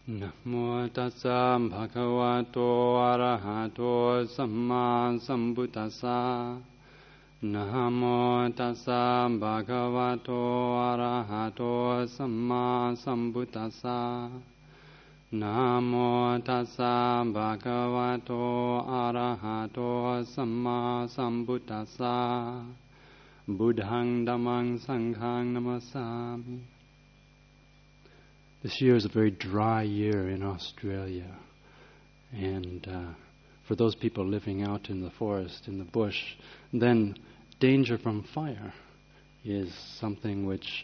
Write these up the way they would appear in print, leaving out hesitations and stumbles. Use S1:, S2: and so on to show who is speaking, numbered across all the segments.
S1: Namo tassa bhagavato arahato samma sambuddhassa. Namo tassa bhagavato arahato samma sambuddhassa. Namo tassa bhagavato arahato samma sambuddhassa. Buddhang dhammang sanghang namasami. This year is a very dry year in Australia, and for those people living out in the forest, in the bush, then danger from fire is something which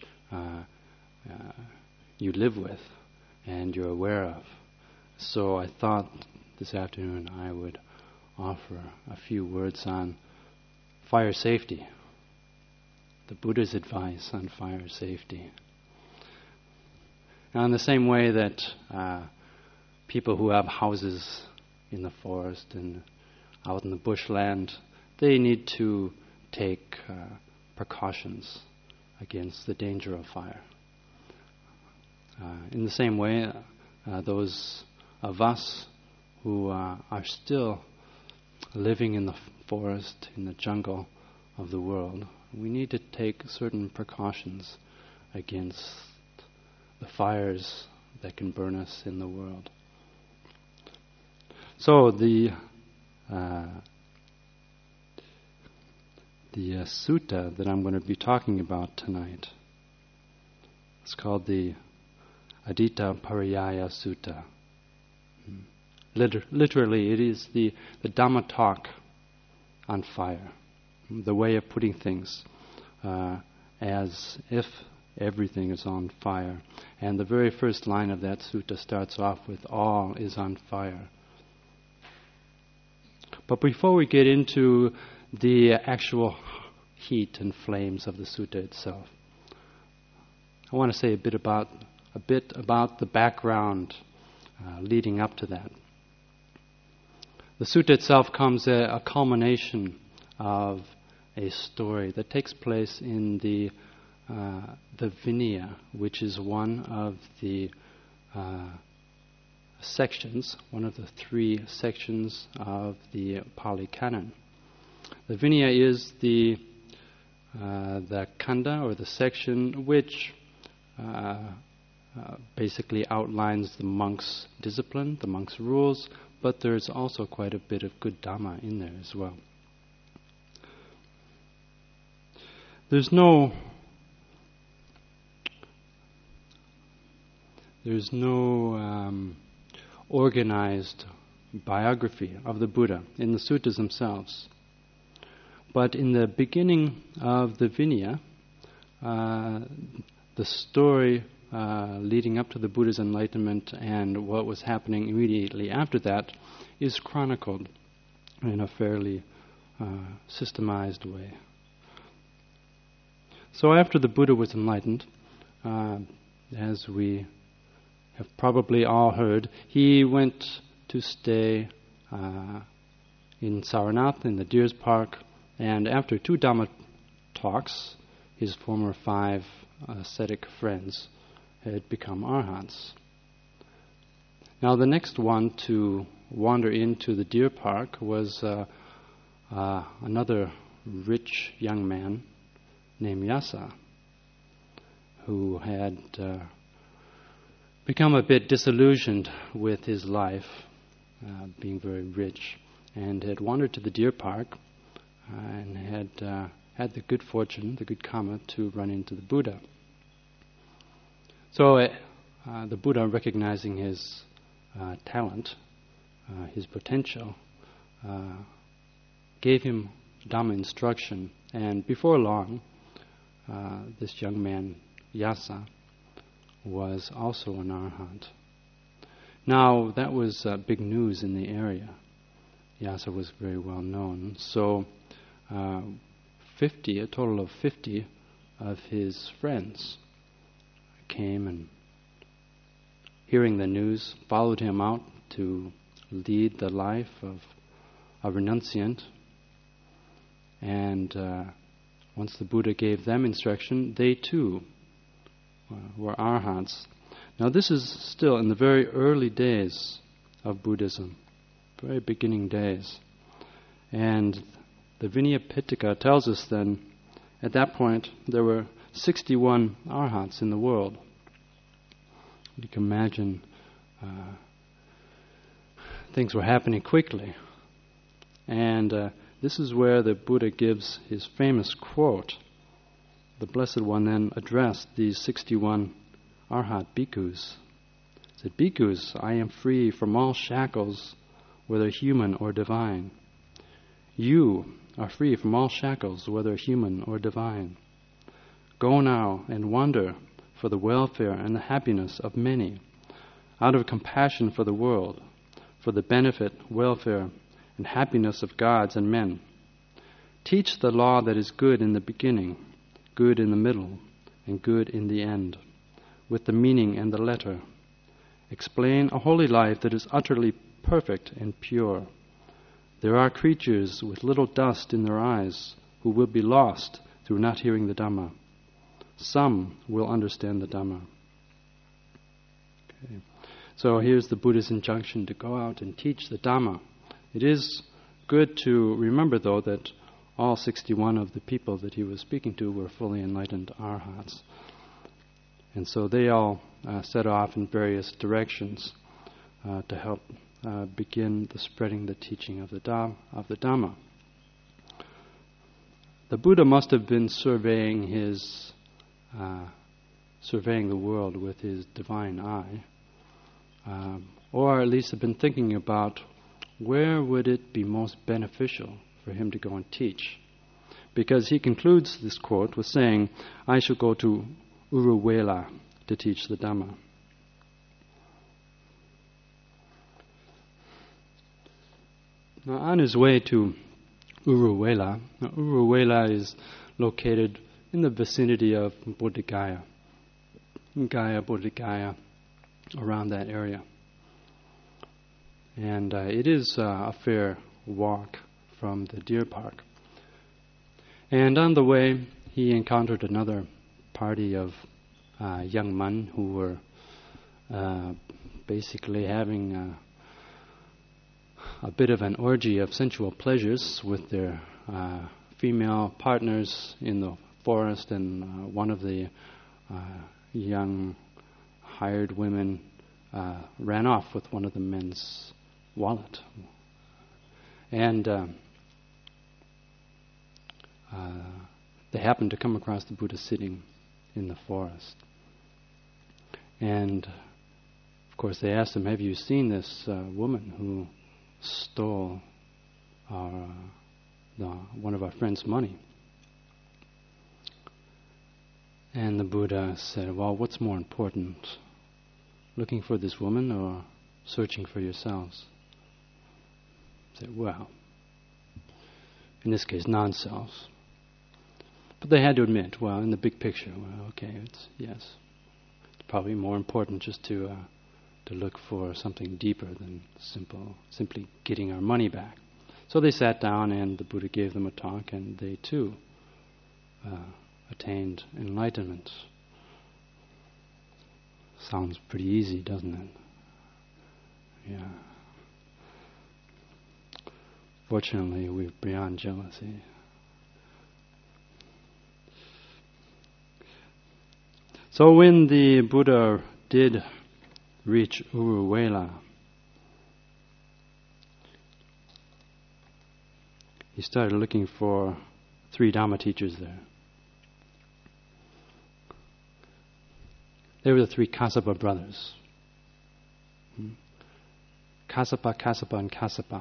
S1: you live with and you're aware of. So I thought this afternoon I would offer a few words on fire safety, the Buddha's advice on fire safety. Now, in the same way that people who have houses in the forest and out in the bushland, they need to take precautions against the danger of fire. In the same way, those of us who are still living in the forest, in the jungle of the world, we need to take certain precautions against the fires that can burn us in the world. So the sutta that I'm going to be talking about tonight is called the Adita Pariyaya Sutta. Literally, it is the Dhamma talk on fire, the way of putting things as if everything is on fire. And the very first line of that sutta starts off with, all is on fire. But before we get into the actual heat and flames of the sutta itself, I want to say a bit about the background leading up to that. The sutta itself comes a culmination of a story that takes place in the Vinaya, which is one of the sections, one of the 3 sections of the Pali Canon. The Vinaya is the kanda, or the section, which basically outlines the monk's discipline, the monk's rules, but there's also quite a bit of good Dhamma in there as well. There's no organized biography of the Buddha in the suttas themselves. But in the beginning of the Vinaya, the story leading up to the Buddha's enlightenment and what was happening immediately after that is chronicled in a fairly systemized way. So after the Buddha was enlightened, as we have probably all heard, he went to stay in Saranath, in the Deer's Park, and after 2 Dhamma talks, his former 5 ascetic friends had become arhats. Now the next one to wander into the Deer Park was another rich young man named Yasa, who had become a bit disillusioned with his life, being very rich, and had wandered to the Deer Park and had the good fortune, the good karma, to run into the Buddha. So the Buddha, recognizing his talent, his potential, gave him Dhamma instruction, and before long, this young man, Yasa, was also an arhat. Now, that was big news in the area. Yasa was very well known. So, a total of 50 of his friends came and, hearing the news, followed him out to lead the life of a renunciant. And once the Buddha gave them instruction, they too were arhats. Now this is still in the very early days of Buddhism, very beginning days. And the Vinaya Pitaka tells us then, at that point, there were 61 arhats in the world. You can imagine things were happening quickly. And this is where the Buddha gives his famous quote. The Blessed One then addressed these 61 arhat bhikkhus. He said, "Bhikkhus, I am free from all shackles, whether human or divine. You are free from all shackles, whether human or divine. Go now and wander for the welfare and the happiness of many, out of compassion for the world, for the benefit, welfare, and happiness of gods and men. Teach the law that is good in the beginning, good in the middle, and good in the end, with the meaning and the letter. Explain a holy life that is utterly perfect and pure. There are creatures with little dust in their eyes who will be lost through not hearing the Dhamma. Some will understand the Dhamma." Okay. So here's the Buddha's injunction to go out and teach the Dhamma. It is good to remember, though, that all 61 of the people that he was speaking to were fully enlightened arhats. And so they all set off in various directions to help begin the spreading the teaching of the Dhamma. The Buddha must have been surveying the world with his divine eye, or at least have been thinking about where would it be most beneficial for him to go and teach. Because he concludes this quote with saying, "I shall go to Uruvela to teach the Dhamma." Now, on his way to Uruvela, Uruvela is located in the vicinity of Bodh Gaya, Bodh Gaya, around that area. And it is a fair walk from the deer park. And on the way, he encountered another party of young men who were basically having a bit of an orgy of sensual pleasures with their female partners in the forest, and one of the young hired women ran off with one of the men's wallet. And they happened to come across the Buddha sitting in the forest. And of course they asked him, "Have you seen this woman who stole one of our friends' money?" And the Buddha said, "Well, what's more important, looking for this woman or searching for yourselves?" He said, "Well, in this case, non-selves." But they had to admit, well, in the big picture, well, okay, it's probably more important just to look for something deeper than simply getting our money back. So they sat down, and the Buddha gave them a talk, and they too attained enlightenment. Sounds pretty easy, doesn't it? Yeah. Fortunately, we're beyond jealousy. So when the Buddha did reach Uruvela, he started looking for 3 Dhamma teachers there. They were the 3 Kassapa brothers. Kassapa, Kassapa, and Kassapa.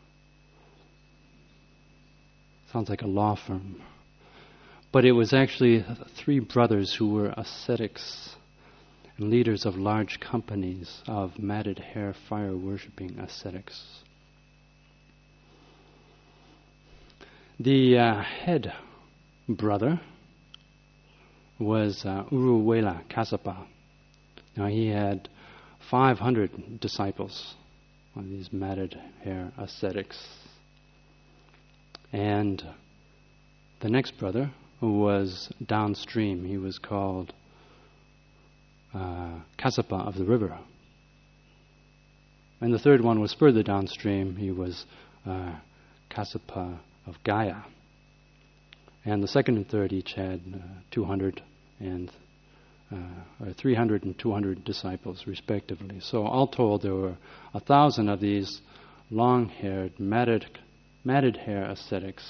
S1: Sounds like a law firm. But it was actually 3 brothers who were ascetics and leaders of large companies of matted hair, fire-worshipping ascetics. The head brother was Uruvela Kassapa. Now he had 500 disciples, of these matted hair ascetics. And the next brother was downstream. He was called Kassapa of the river. And the third one was further downstream. He was Kassapa of Gaya. And the second and third each had 300 and 200 disciples, respectively. So all told, there were 1,000 of these long-haired, matted hair ascetics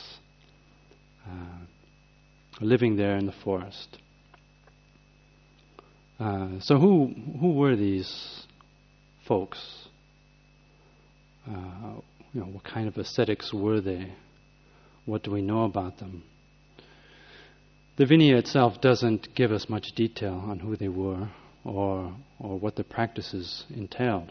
S1: living there in the forest. So who were these folks? What kind of ascetics were they? What do we know about them? The Vinaya itself doesn't give us much detail on who they were or what their practices entailed.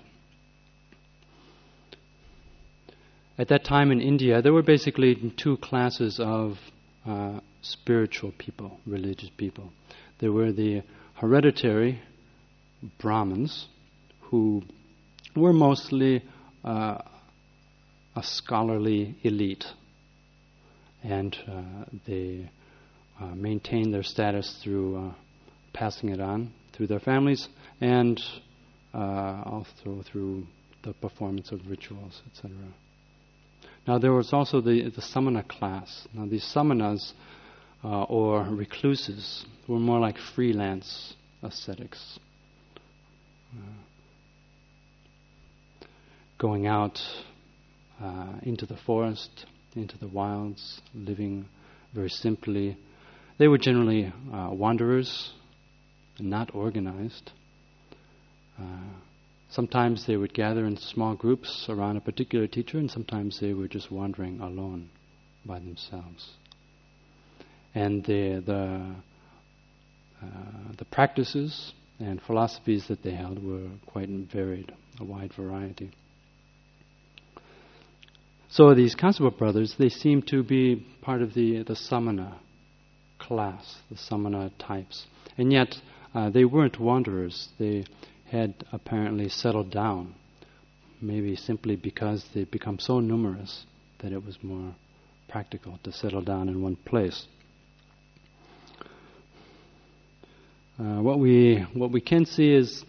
S1: At that time in India, there were basically two classes of spiritual people, religious people. There were the hereditary Brahmins, who were mostly a scholarly elite, and they maintained their status through passing it on through their families and also through the performance of rituals, etc. Now there was also the samana class. Now these samanas or recluses were more like freelance ascetics, going out into the forest, into the wilds, living very simply. They were generally wanderers, not organized. Sometimes they would gather in small groups around a particular teacher, and sometimes they were just wandering alone by themselves. And the practices and philosophies that they held were quite varied, a wide variety. So these Kassapa brothers, they seem to be part of the samana class, the samana types. And yet they weren't wanderers. They had apparently settled down, maybe simply because they'd become so numerous that it was more practical to settle down in one place. What we can see is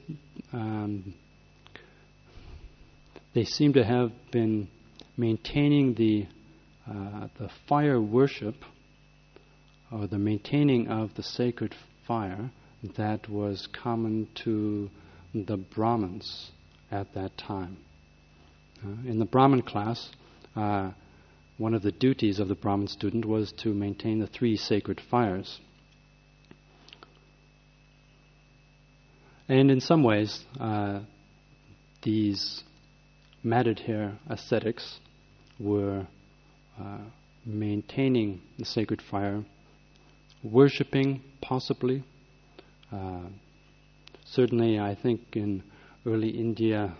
S1: they seem to have been maintaining the fire worship, or the maintaining of the sacred fire that was common to the Brahmins at that time. In the Brahmin class, one of the duties of the Brahmin student was to maintain the 3 sacred fires. And in some ways, these matted hair ascetics were maintaining the sacred fire, worshipping possibly. Certainly, I think in early India,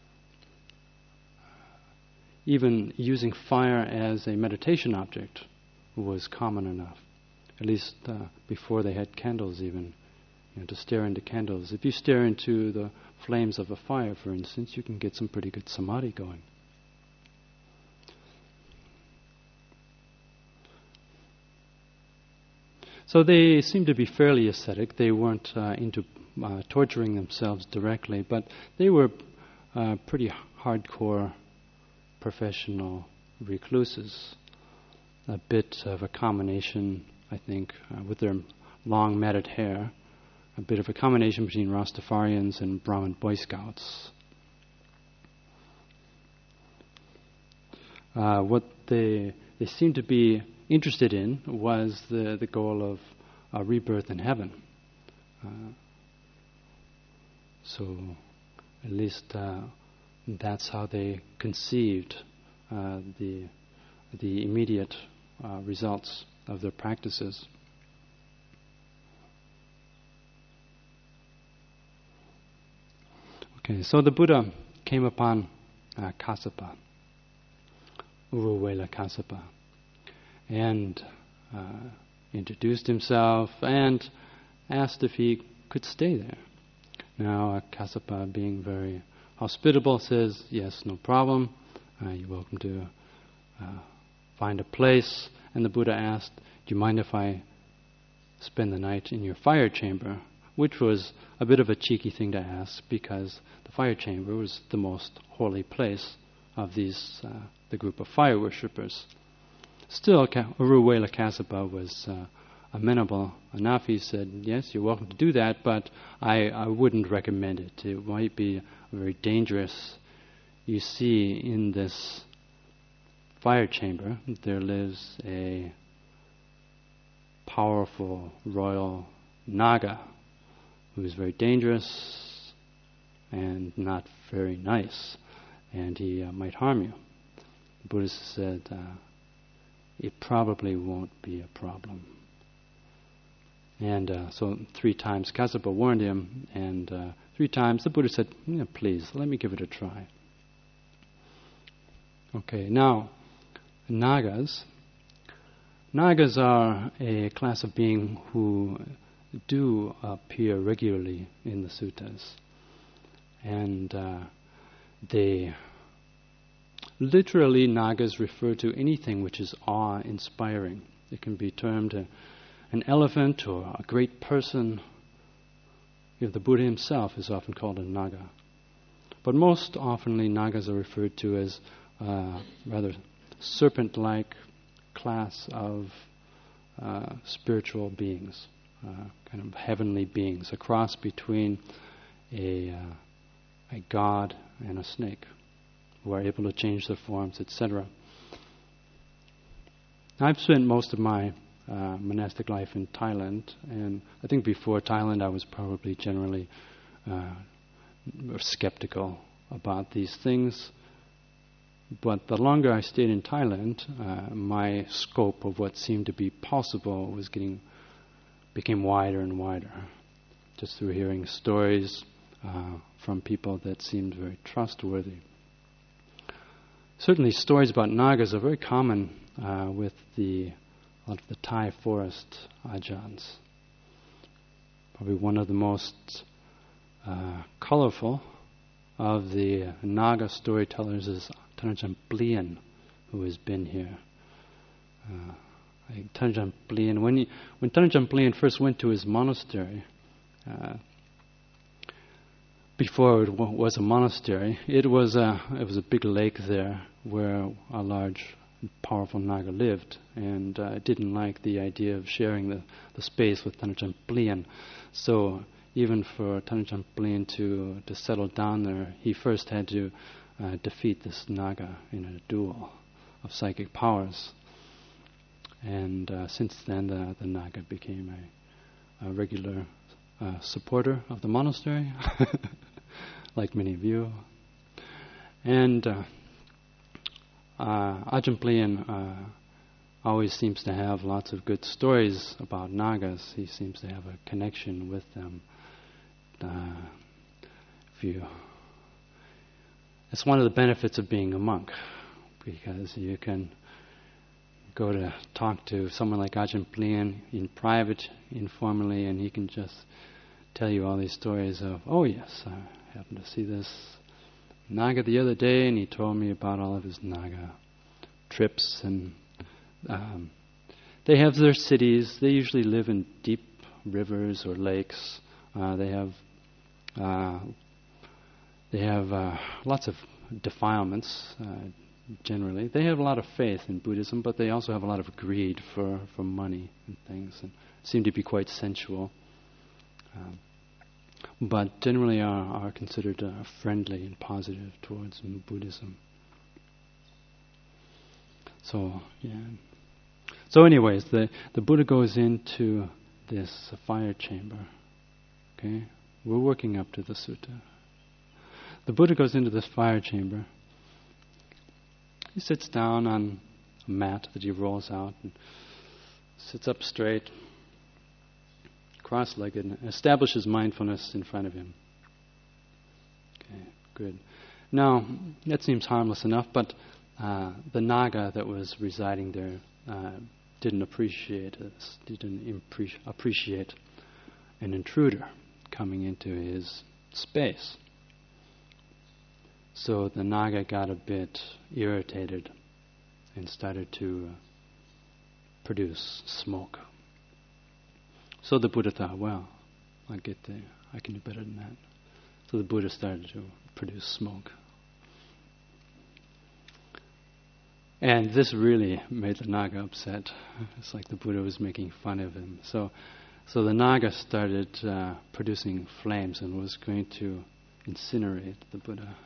S1: even using fire as a meditation object was common enough. At least before they had candles even. To stare into candles. If you stare into the flames of a fire, for instance, you can get some pretty good samadhi going. So they seem to be fairly ascetic. They weren't into torturing themselves directly, but they were pretty hardcore professional recluses. A bit of a combination, I think, with their long matted hair. A bit of a combination between Rastafarians and Brahmin Boy Scouts. What they seemed to be interested in was the goal of rebirth in heaven. So at least that's how they conceived the immediate results of their practices. Okay, so the Buddha came upon Kassapa, Uruvela Kassapa, and introduced himself and asked if he could stay there. Now Kassapa, being very hospitable, says, yes, no problem, you're welcome to find a place. And the Buddha asked, do you mind if I spend the night in your fire chamber which was a bit of a cheeky thing to ask because the fire chamber was the most holy place of these, the group of fire worshippers. Still, Uruwela Kasapa was amenable enough. He said, yes, you're welcome to do that, but I wouldn't recommend it. It might be very dangerous. You see, in this fire chamber, there lives a powerful royal Naga who is very dangerous and not very nice, and he might harm you. The Buddhist said, it probably won't be a problem. And so 3 times Kasapa warned him, and 3 times the Buddha said, yeah, please, let me give it a try. Okay, now, Nagas. Nagas are a class of being who do appear regularly in the suttas. And they literally, Nagas refer to anything which is awe-inspiring. It can be termed an elephant or a great person. The Buddha himself is often called a Naga. But most oftenly, Nagas are referred to as rather serpent-like class of spiritual beings, kind of heavenly beings, a cross between a god and a snake, who are able to change their forms, etc. I've spent most of my monastic life in Thailand, and I think before Thailand I was probably generally skeptical about these things. But the longer I stayed in Thailand, my scope of what seemed to be possible became wider and wider, just through hearing stories from people that seemed very trustworthy. Certainly, stories about Nagas are very common with a lot of the Thai forest ajahns. Probably one of the most colorful of the Naga storytellers is Thanajan Plian, who has been here. Thanajan Plian, when Thanajan Plian first went to his monastery, before it was a monastery, it was a big lake there where a large, powerful Naga lived, and didn't like the idea of sharing the space with Thanajan Plian. So even for Thanajan Plian to settle down there, he first had to defeat this Naga in a duel of psychic powers. And since then, the Naga became a regular supporter of the monastery, like many of you. And Ajahn Plian always seems to have lots of good stories about Nagas. He seems to have a connection with them. It's one of the benefits of being a monk, because you can go to talk to someone like Ajahn Plian in private, informally, and he can just tell you all these stories of, oh yes, I happened to see this Naga the other day, and he told me about all of his Naga trips. And they have their cities. They usually live in deep rivers or lakes. They have lots of defilements. Generally, they have a lot of faith in Buddhism, but they also have a lot of greed for money and things, and seem to be quite sensual. But generally are considered friendly and positive towards Buddhism. So, yeah. So anyways, the Buddha goes into this fire chamber. Okay? We're working up to the sutta. The Buddha goes into this fire chamber. He sits down on a mat that he rolls out and sits up straight, cross-legged, and establishes mindfulness in front of him. Okay, good. Now, that seems harmless enough, but the Naga that was residing there didn't appreciate this, didn't appreciate an intruder coming into his space. So the Naga got a bit irritated and started to produce smoke. So the Buddha thought, well, I can do better than that. So the Buddha started to produce smoke. And this really made the Naga upset. It's like the Buddha was making fun of him. So the Naga started producing flames and was going to incinerate the Buddha.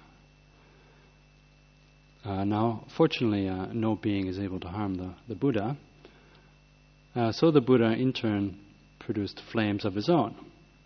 S1: Now, fortunately, no being is able to harm the Buddha. So the Buddha, in turn, produced flames of his own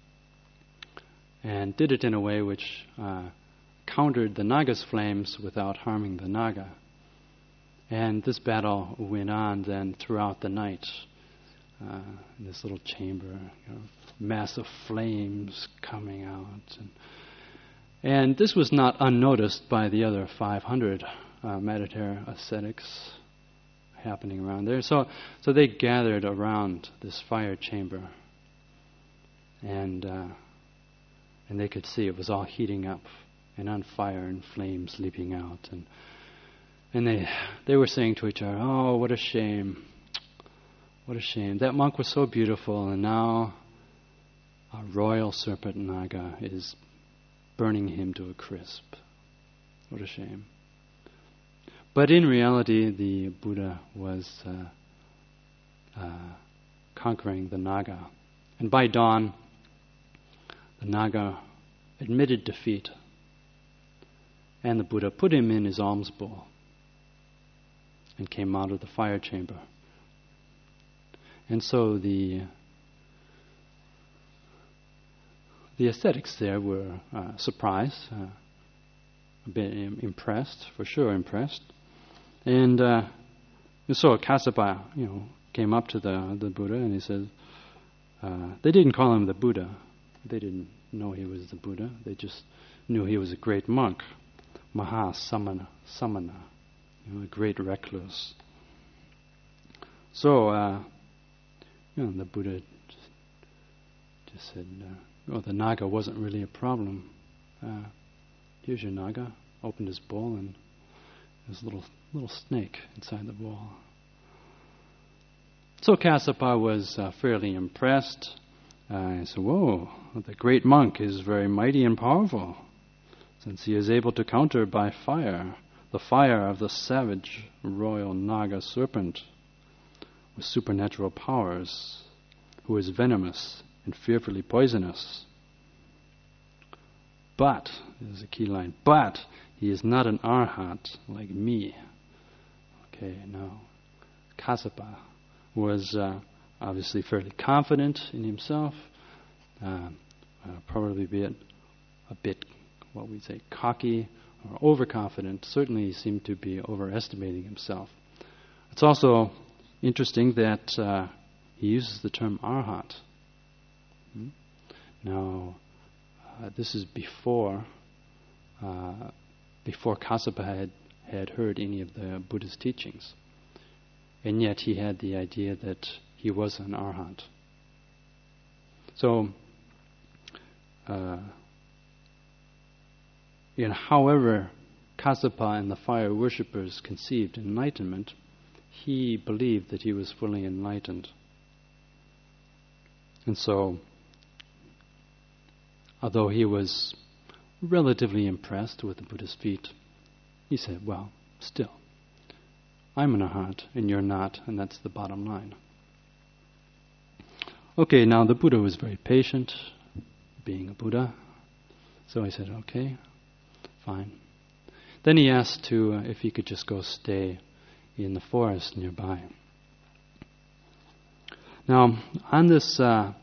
S1: and did it in a way which countered the Naga's flames without harming the Naga. And this battle went on then throughout the night in this little chamber, massive flames coming out. And this was not unnoticed by the other 500 Madhutara ascetics happening around there. So they gathered around this fire chamber, and they could see it was all heating up and on fire and flames leaping out. And they were saying to each other, "Oh, what a shame. What a shame. That monk was so beautiful, and now a royal serpent Naga is burning him to a crisp. What a shame." But in reality, the Buddha was conquering the Naga. And by dawn, the Naga admitted defeat, and the Buddha put him in his alms bowl and came out of the fire chamber. And so the ascetics there were surprised, a bit impressed, for sure impressed. And so Kassapa, came up to the Buddha and he said, they didn't call him the Buddha. They didn't know he was the Buddha. They just knew he was a great monk, Mahasamana, a great recluse. So, the Buddha just said, the Naga wasn't really a problem. Here's your Naga. Opened his bowl and there's a little snake inside the bowl. So Kassapa was fairly impressed. He said, "Whoa, the great monk is very mighty and powerful, since he is able to counter by fire the fire of the savage royal Naga serpent with supernatural powers, who is venomous and fearfully poisonous. But," this is a key line, "but he is not an arhat like me." Okay, now Kassapa was obviously fairly confident in himself, probably a bit, what we say, cocky or overconfident. Certainly he seemed to be overestimating himself. It's also interesting that he uses the term arhat. Now, this is before Kassapa had heard any of the Buddha's teachings. And yet he had the idea that he was an arhat. So, however Kassapa and the fire worshippers conceived enlightenment, he believed that he was fully enlightened. And so, although he was relatively impressed with the Buddha's feat, he said, "Well, still, I'm an arhat and you're not, and that's the bottom line." Okay, now the Buddha was very patient, being a Buddha. So he said, "Okay, fine." Then he asked if he could just go stay in the forest nearby. Now, on this the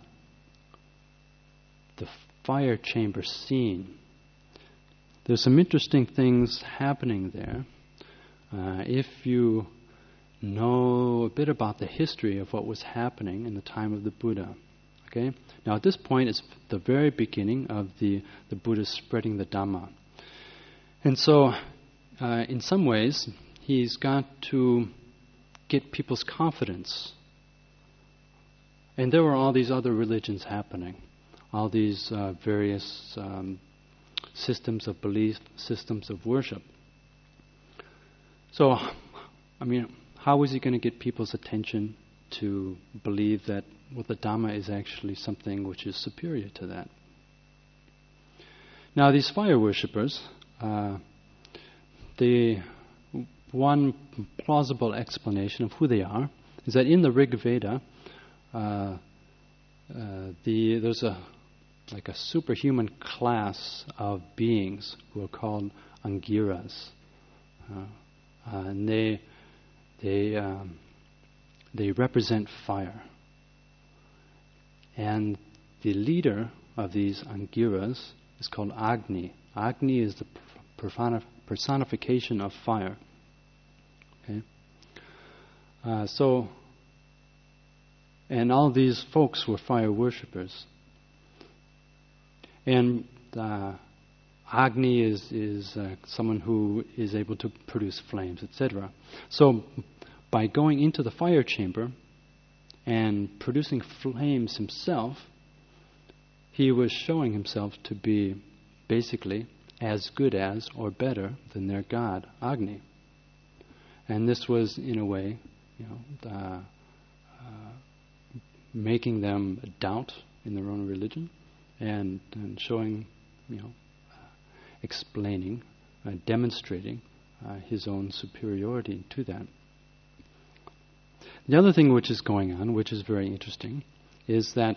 S1: fire chamber scene, there's some interesting things happening there. If you know a bit about the history of what was happening in the time of the Buddha. Okay? Now at this point it's the very beginning of the Buddha spreading the Dhamma. And so in some ways he's got to get people's confidence. And there were all these other religions happening. All these various systems of belief, systems of worship. So, how was he going to get people's attention to believe that the Dhamma is actually something which is superior to that. Now, these fire worshippers, the one plausible explanation of who they are is that in the Rig Veda, there's a superhuman class of beings who are called Angiras, and they represent fire. And the leader of these Angiras is called Agni. Agni is the personification of fire. Okay, and all these folks were fire worshippers. And Agni is someone who is able to produce flames, etc. So by going into the fire chamber and producing flames himself, he was showing himself to be basically as good as or better than their god, Agni. And this was, in a way, making them doubt in their own religion and showing, explaining, demonstrating his own superiority to that. The other thing which is going on, which is very interesting, is that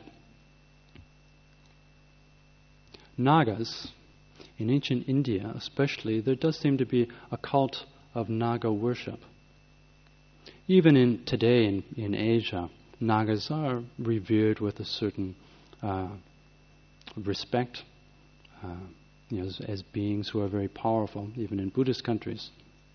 S1: Nagas, in ancient India especially, there does seem to be a cult of Naga worship. Even today in Asia, Nagas are revered with a certain respect, as beings who are very powerful, even in Buddhist countries.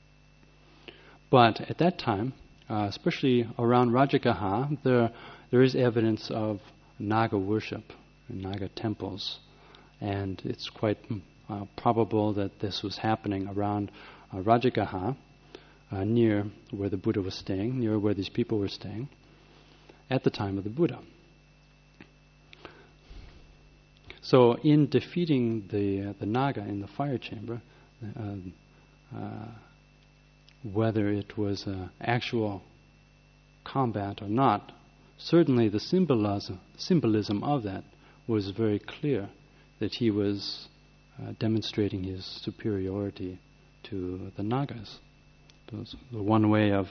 S1: But at that time, especially around Rajagaha, there is evidence of Naga worship in Naga temples, and it's quite probable that this was happening around Rajagaha, near where the Buddha was staying, near where these people were staying, at the time of the Buddha. So in defeating the Naga in the fire chamber, whether it was actual combat or not, certainly the symbolism of that was very clear, that he was demonstrating his superiority to the Nagas. It was the one way of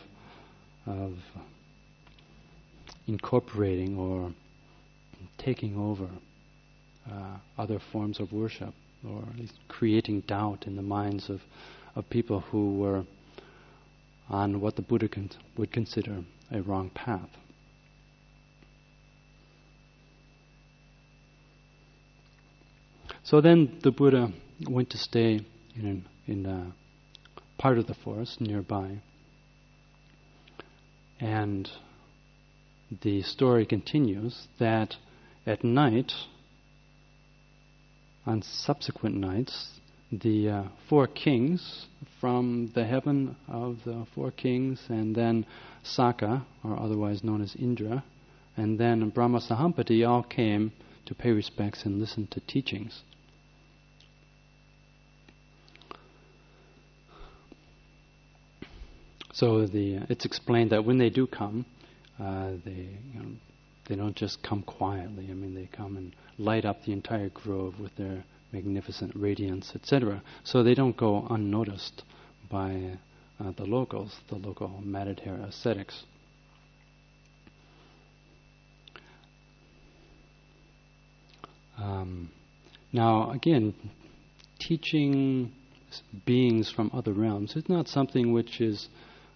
S1: incorporating or taking over other forms of worship, or at least creating doubt in the minds of people who were on what the Buddha would consider a wrong path. So then the Buddha went to stay in a part of the forest nearby, and the story continues that at night, on subsequent nights, the four kings from the heaven of the four kings, and then Saka, or otherwise known as Indra, and then Brahma Sahampati all came to pay respects and listen to teachings. So it's explained that when they do come, they don't just come quietly. I mean, they come and light up the entire grove with their magnificent radiance, etc. So they don't go unnoticed by the local Madhudhara ascetics. Now, again, teaching beings from other realms is not something which is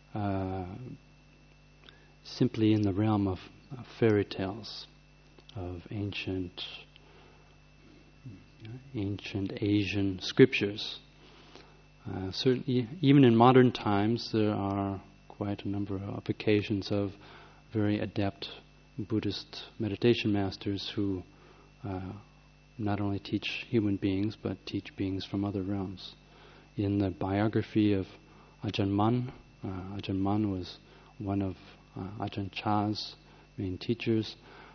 S1: simply in the realm of fairy tales, of ancient Asian scriptures. Certainly, even in modern times, there are quite a number of occasions of very adept Buddhist meditation masters who not only teach human beings, but teach beings from other realms. In the biography of Ajahn Mun, Ajahn Mun was one of Ajahn Chah's main teachers.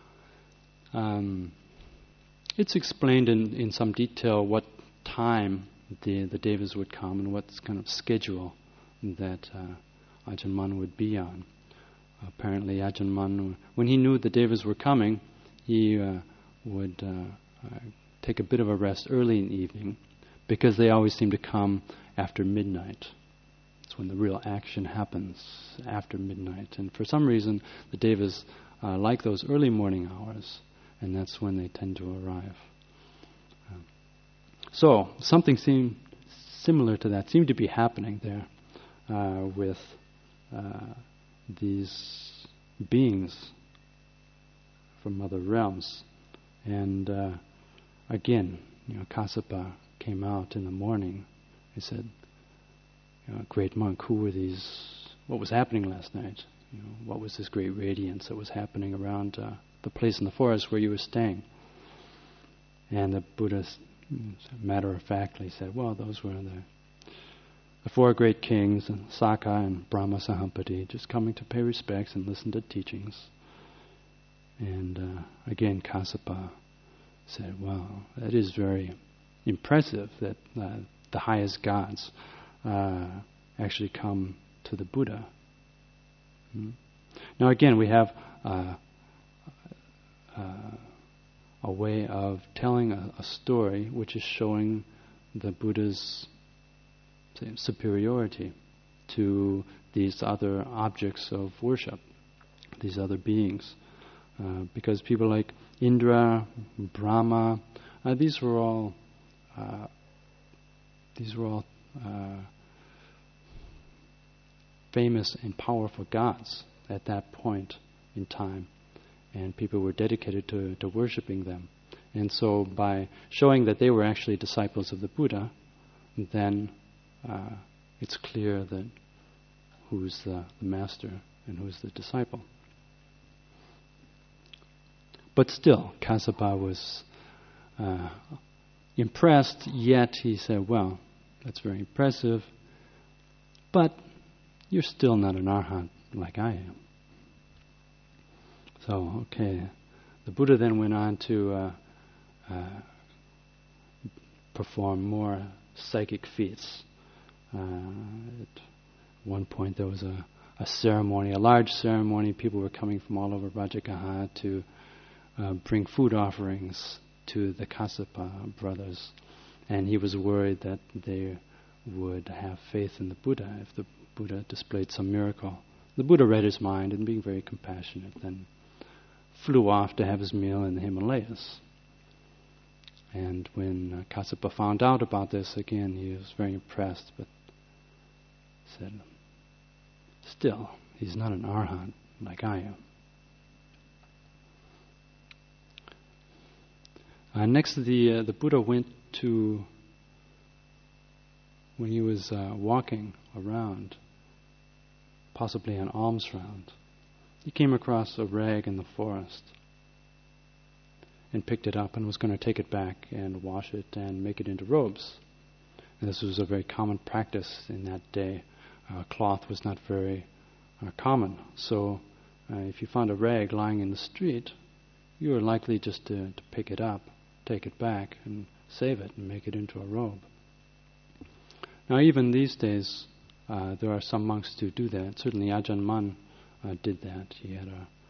S1: It's explained in some detail what time the devas would come and what kind of schedule that Ajahn Mun would be on. apparently Ajahn Mun, when he knew the Devas were coming, he would take a bit of a rest early in the evening, because they always seem to come after midnight. It's when the real action happens, after midnight. And for some reason, the Devas like those early morning hours, and that's when they tend to arrive. So something seemed similar to that seemed to be happening there with these beings from other realms. And again, Kassapa came out in the morning. He said, "Great monk, who were these? What was happening last night? What was this great radiance that was happening around the place in the forest where you were staying?" And the Buddha, matter-of-factly, said, "Well, those were the four great kings, and Sakka and Brahma Sahampati, just coming to pay respects and listen to teachings." And again, Kassapa said, "Wow, that is very impressive that the highest gods actually come to the Buddha." Now again, we have a way of telling a story which is showing the Buddha's superiority to these other objects of worship, these other beings. Because people like Indra, Brahma, these were all famous and powerful gods at that point in time, and people were dedicated to worshipping them. And so by showing that they were actually disciples of the Buddha, then it's clear that who's the master and who's the disciple. But still, Kassapa was impressed, yet he said, "Well, that's very impressive, but you're still not an arhat like I am." So, okay. The Buddha then went on to perform more psychic feats. At one point there was a ceremony, a large ceremony. People were coming from all over Rajagaha to bring food offerings to the Kassapa brothers. And he was worried that they would have faith in the Buddha if the Buddha displayed some miracle. The Buddha read his mind and, being very compassionate, then flew off to have his meal in the Himalayas. And when Kassapa found out about this, again, he was very impressed, but said, "Still, he's not an arhat like I am." Next, the Buddha went to, when he was walking around, possibly an alms round, he came across a rag in the forest and picked it up and was going to take it back and wash it and make it into robes. And this was a very common practice in that day. Cloth was not very common, so if you found a rag lying in the street, you were likely just to pick it up, take it back, and save it and make it into a robe. Now, even these days, there are some monks who do that. Certainly, Ajahn Mun did that. He had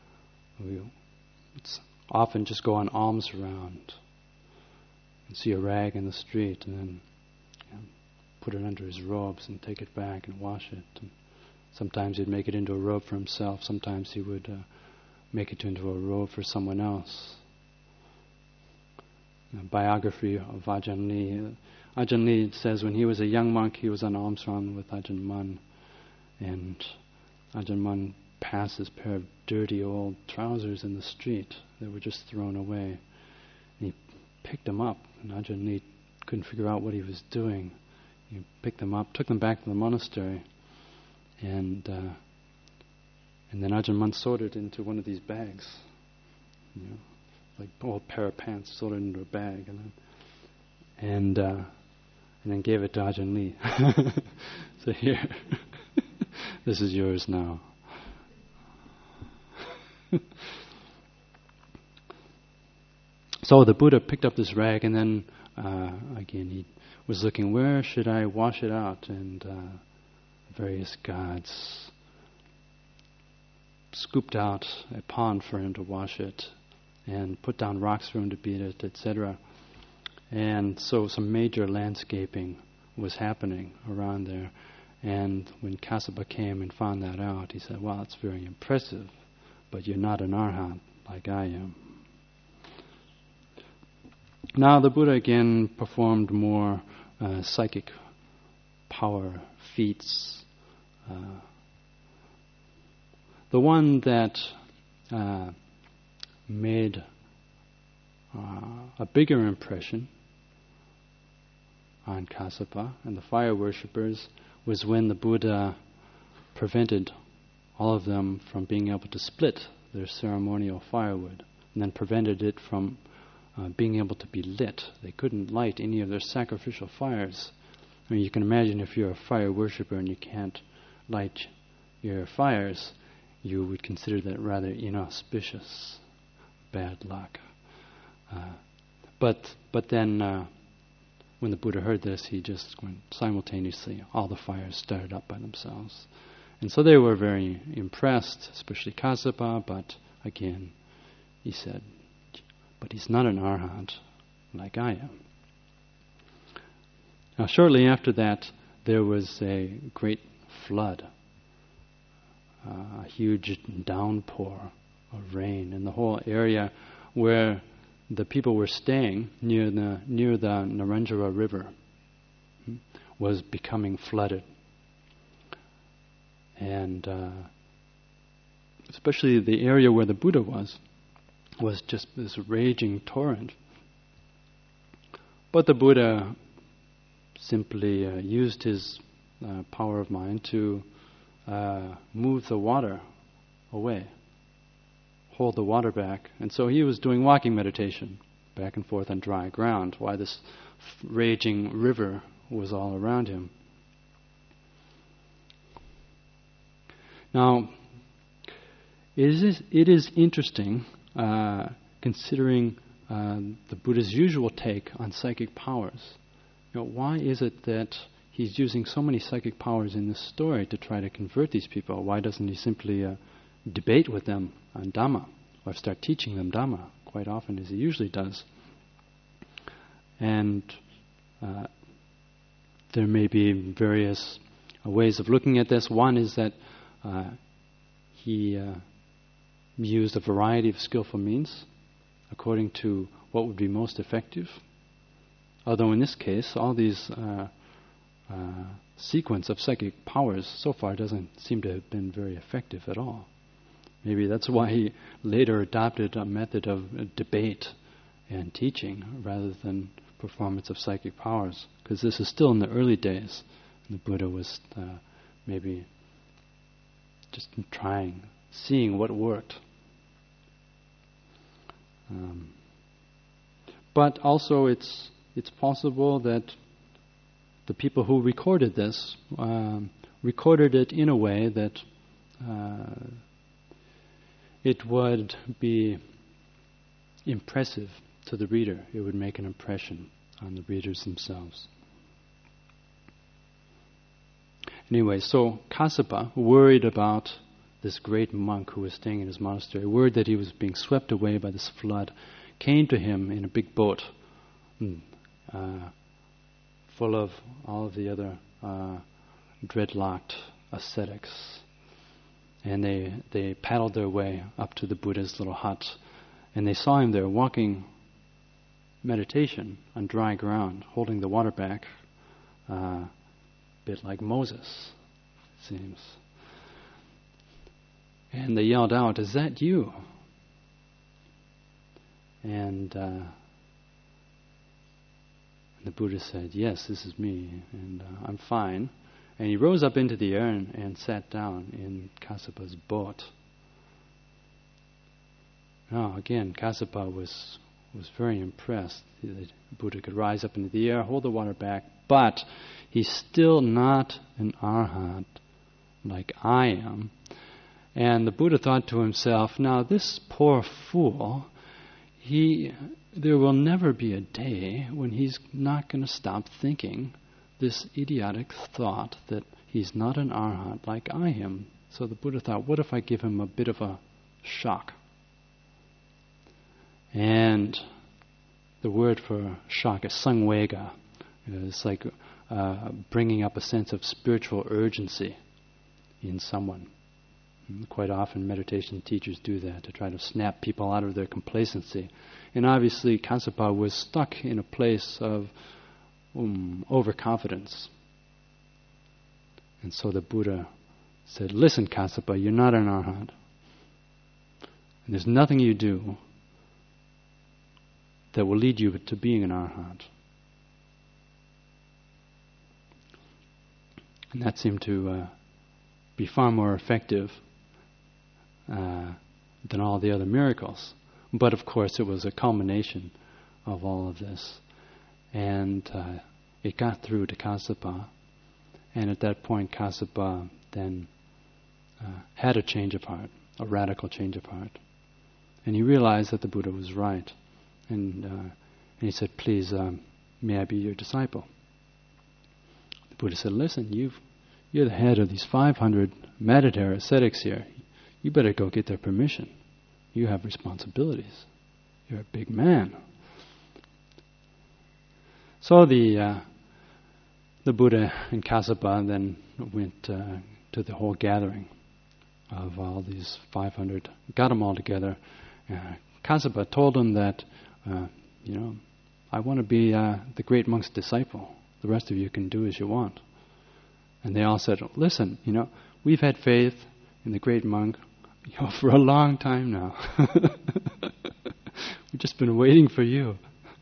S1: it's often just go on alms round and see a rag in the street and then put it under his robes and take it back and wash it. And sometimes he'd make it into a robe for himself. Sometimes he would make it into a robe for someone else. A biography of Ajahn Lee. Ajahn Lee says when he was a young monk, he was on alms round with Ajahn Mun, and Ajahn Mun passed his pair of dirty old trousers in the street. They were just thrown away. And he picked them up, and Ajahn Lee couldn't figure out what he was doing. He picked them up, took them back to the monastery, and then Ajahn Mun sewed it into one of these bags. Like an old pair of pants, sewed it into a bag, and then gave it to Ajahn Lee. So here, this is yours now. So the Buddha picked up this rag, and then again he was looking, where should I wash it out? And various gods scooped out a pond for him to wash it and put down rocks for him to beat it, etc. And so some major landscaping was happening around there. And when Kassapa came and found that out, he said, well, it's very impressive, but you're not an arhat like I am. Now the Buddha again performed more psychic power feats. The one that made a bigger impression on Kassapa and the fire worshippers was when the Buddha prevented all of them from being able to split their ceremonial firewood, and then prevented it from being able to be lit. They couldn't light any of their sacrificial fires. I mean, you can imagine if you're a fire worshipper and you can't light your fires, you would consider that rather inauspicious, bad luck. But then when the Buddha heard this, he just went simultaneously, all the fires started up by themselves. And so they were very impressed, especially Kassapa, but again, he said, but he's not an arhat like I am. Now shortly after that, there was a great flood, a huge downpour of rain, and the whole area where the people were staying near the Naranjara River was becoming flooded. And especially the area where the Buddha was just this raging torrent. But the Buddha simply used his power of mind to move the water away, hold the water back. And so he was doing walking meditation back and forth on dry ground while this raging river was all around him. Now, it is interesting, considering the Buddha's usual take on psychic powers. Why is it that he's using so many psychic powers in this story to try to convert these people? Why doesn't he simply debate with them on Dhamma, or start teaching them Dhamma quite often, as he usually does? And there may be various ways of looking at this. One is that he used a variety of skillful means according to what would be most effective. Although in this case, all these sequence of psychic powers so far doesn't seem to have been very effective at all. Maybe that's why he later adopted a method of debate and teaching rather than performance of psychic powers, because this is still in the early days, and the Buddha was maybe just trying, seeing what worked. But also it's possible that the people who recorded this recorded it in a way that it would be impressive to the reader. It would make an impression on the readers themselves. Anyway, so Kassapa, worried about this great monk who was staying in his monastery, worried that he was being swept away by this flood, came to him in a big boat full of all of the other dreadlocked ascetics. And they paddled their way up to the Buddha's little hut, and they saw him there walking meditation on dry ground, holding the water back, a bit like Moses, it seems. And they yelled out, "Is that you?" And the Buddha said, "Yes, this is me, and I'm fine." And he rose up into the air and sat down in Kassapa's boat. Now, again, Kassapa was very impressed. The Buddha could rise up into the air, hold the water back, but he's still not an arhat like I am. And the Buddha thought to himself, now this poor fool, there will never be a day when he's not going to stop thinking this idiotic thought that he's not an arhat like I am. So the Buddha thought, what if I give him a bit of a shock? And the word for shock is samvega. It's like bringing up a sense of spiritual urgency in someone. Quite often meditation teachers do that to try to snap people out of their complacency. And obviously Kassapa was stuck in a place of overconfidence. And so the Buddha said, listen Kassapa, you're not an arhat. And there's nothing you do that will lead you to being an arhat. And that seemed to be far more effective than all the other miracles. But of course it was a culmination of all of this. And it got through to Kassapa. And at that point Kassapa then had a change of heart, a radical change of heart. And he realized that the Buddha was right. And he said, please, may I be your disciple? The Buddha said, listen, you're the head of these 500 meditator ascetics here. You better go get their permission. You have responsibilities. You're a big man. So the Buddha and Kassapa then went to the whole gathering of all these 500, got them all together. Kassapa told them that, I want to be the great monk's disciple. The rest of you can do as you want. And they all said, listen, we've had faith in the great monk for a long time now. We've just been waiting for you.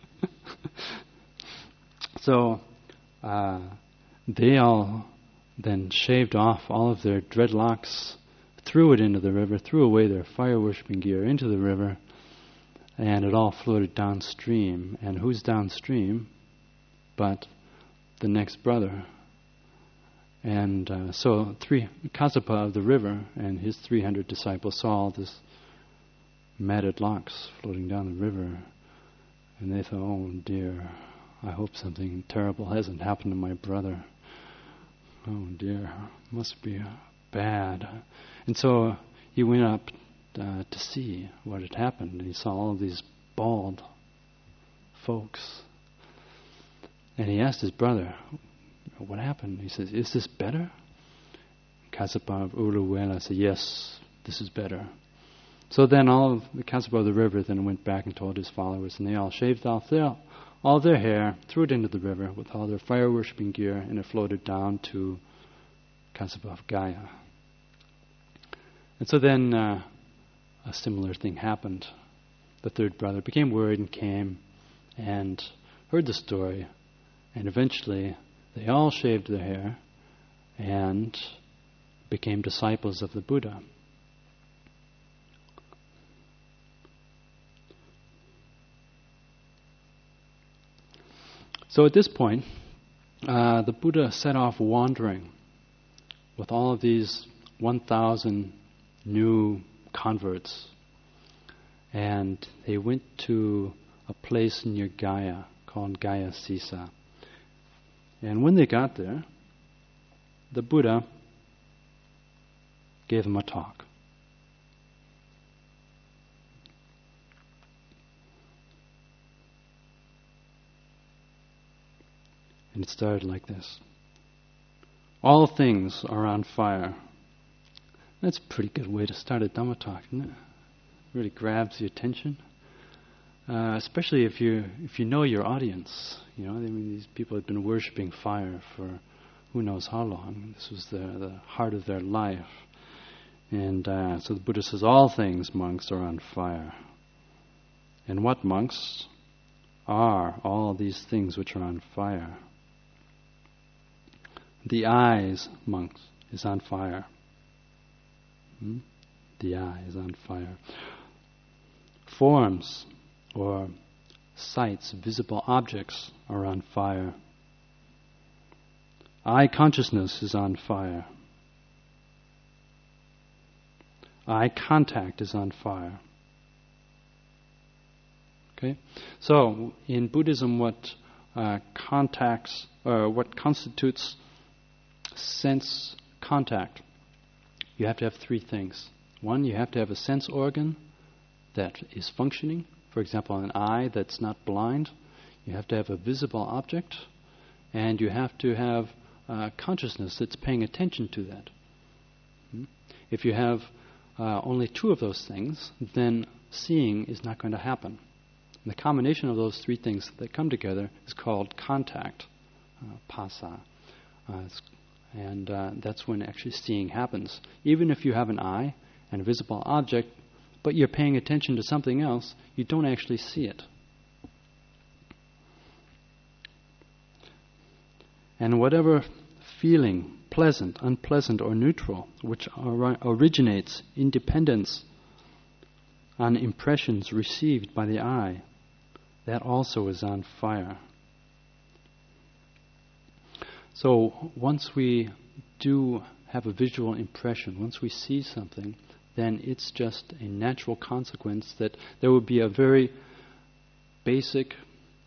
S1: So they all then shaved off all of their dreadlocks, threw it into the river, threw away their fire worshipping gear into the river, and it all floated downstream. And who's downstream but the next brother? And so Kassapa of the river and his 300 disciples saw all this matted locks floating down the river. And they thought, oh dear, I hope something terrible hasn't happened to my brother. Oh dear, must be bad. And so he went up to see what had happened. And he saw all of these bald folks. And he asked his brother, what happened? He says, is this better? Kassapa of Uluwela said, yes, this is better. So then all of the Kassapa of the river then went back and told his followers, and they all shaved off all their hair, threw it into the river with all their fire worshipping gear, and it floated down to Kassapa of Gaya. And so then a similar thing happened. The third brother became worried and came and heard the story, and eventually they all shaved their hair and became disciples of the Buddha. So at this point, the Buddha set off wandering with all of these 1,000 new converts. And they went to a place near Gaya called Gaya Sisa. And when they got there, the Buddha gave them a talk. And it started like this. All things are on fire. That's a pretty good way to start a Dhamma talk, isn't it? Really grabs the attention. Especially if you know your audience. These people had been worshipping fire for who knows how long. This was the heart of their life. And so the Buddha says, all things, monks, are on fire. And what, monks, are all these things which are on fire? The eyes, monks, is on fire. The eye is on fire. Forms, or sights, visible objects, are on fire. Eye consciousness is on fire. Eye contact is on fire. Okay? So, in Buddhism, what constitutes sense contact you have to have three things. One, you have to have a sense organ that is functioning. For example, an eye that's not blind. You have to have a visible object, and you have to have consciousness that's paying attention to that. If you have only two of those things, then seeing is not going to happen. And the combination of those three things that come together is called contact, phassa. And that's when actually seeing happens. Even if you have an eye and a visible object, but you're paying attention to something else, you don't actually see it. And whatever feeling, pleasant, unpleasant, or neutral, which originates in dependence on impressions received by the eye, that also is on fire. So once we do have a visual impression, once we see something, then it's just a natural consequence that there will be a very basic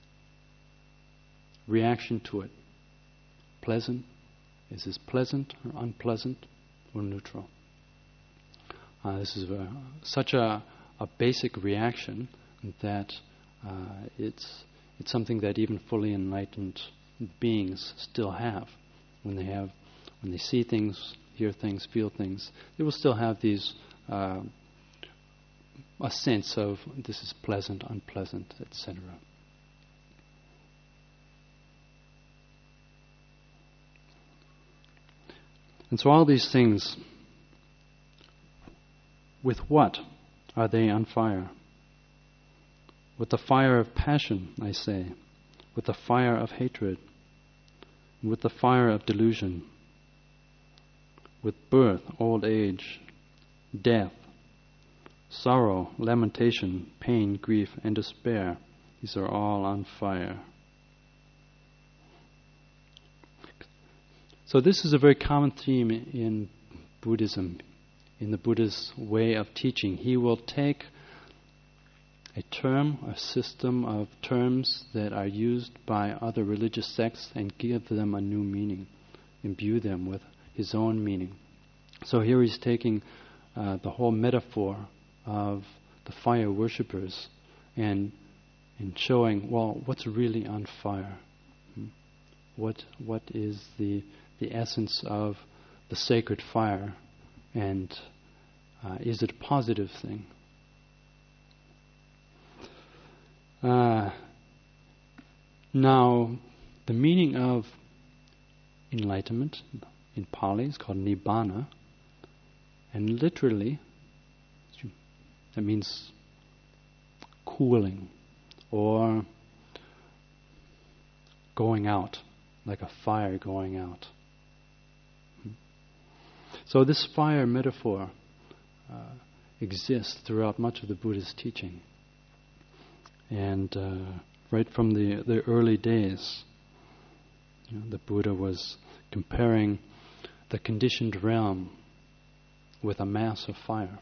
S1: reaction to it. Pleasant. Is this pleasant or unpleasant or neutral? This is such a basic reaction that it's something that even fully enlightened beings still have. When they see things, hear things, feel things, they will still have these a sense of this is pleasant, unpleasant, etc. And so all these things, with what are they on fire? With the fire of passion, I say, with the fire of hatred, with the fire of delusion, with birth, old age, death, sorrow, lamentation, pain, grief, and despair. These are all on fire. So this is a very common theme in Buddhism, in the Buddha's way of teaching. He will take a term, a system of terms that are used by other religious sects and give them a new meaning, imbue them with his own meaning. So here he's taking the whole metaphor of the fire worshippers and showing, well, what's really on fire? What is the essence of the sacred fire, and is it a positive thing? Now, the meaning of enlightenment in Pali is called Nibbana, and literally that means cooling or going out, like a fire going out. So this fire metaphor exists throughout much of the Buddha's teaching. And right from the early days, the Buddha was comparing the conditioned realm with a mass of fire.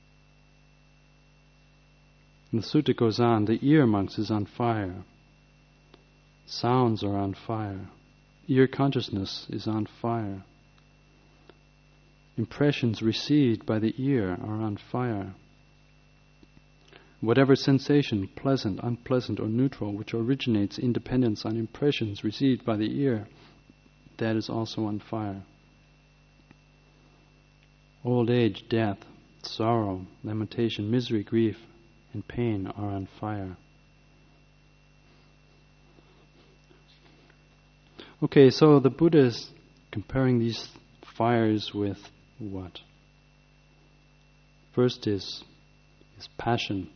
S1: And the sutta goes on, the ear, monks, is on fire. Sounds are on fire. Ear consciousness is on fire. Impressions received by the ear are on fire. Whatever sensation, pleasant, unpleasant, or neutral, which originates in dependence on impressions received by the ear, that is also on fire. Old age, death, sorrow, lamentation, misery, grief, and pain are on fire. Okay, so the Buddha is comparing these fires with what? First is passion.